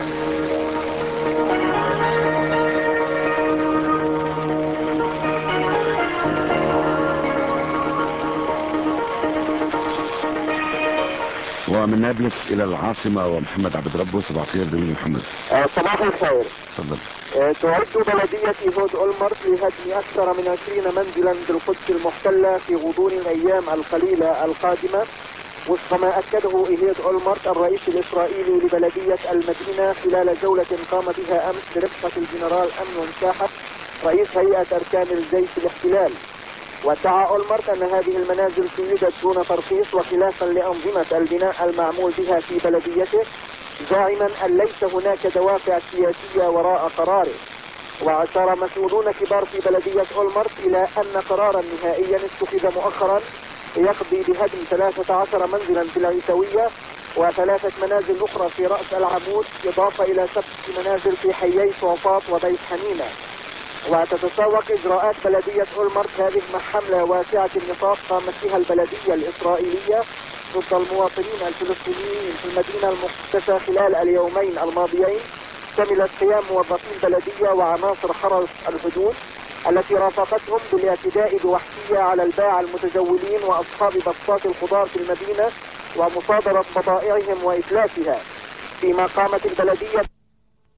ومن نابلس إلى العاصمة ومحمد عبد ربه. صباح الخير زميلي محمد. صباح الخير. تفضل. تعد بلدية هود أولمرت لهدم أكثر من 20 منزلا بالقدس المحتلة في غضون الأيام القليلة القادمة، وفق ما أكده إيهود أولمرت الرئيس الإسرائيلي لبلدية المدينة خلال جولة قام بها أمس برفقة الجنرال أمنون شاحت رئيس هيئة أركان الجيش الاحتلال. وادعى أولمرت أن هذه المنازل توجد دون ترخيص وخلافا لأنظمة البناء المعمول بها في بلديته، زاعما أن ليس هناك دوافع سياسية وراء قراره. وأشار مسؤولون كبار في بلدية أولمرت إلى أن قرارا نهائيا اتخذ مؤخرا يقضي بهدم 13 منزلا في العيسوية و3 منازل أخرى في رأس العمود، إضافة إلى 7 منازل في حيي صوفات وبيت حنينة. وتتسوق إجراءات بلدية أولمرت هذه مع حملة واسعة النطاق قامت بها البلدية الإسرائيلية ضد المواطنين الفلسطينيين في المدينة المقدسة خلال اليومين الماضيين. شملت قيام موظفي البلدية وعناصر حرس الحدود التي رافقتهم بالاعتداء بوحشية على الباعة المتجولين وأصحاب بسطات الخضار في المدينة ومصادرة بضائعهم وإتلافها، فيما قامت البلدية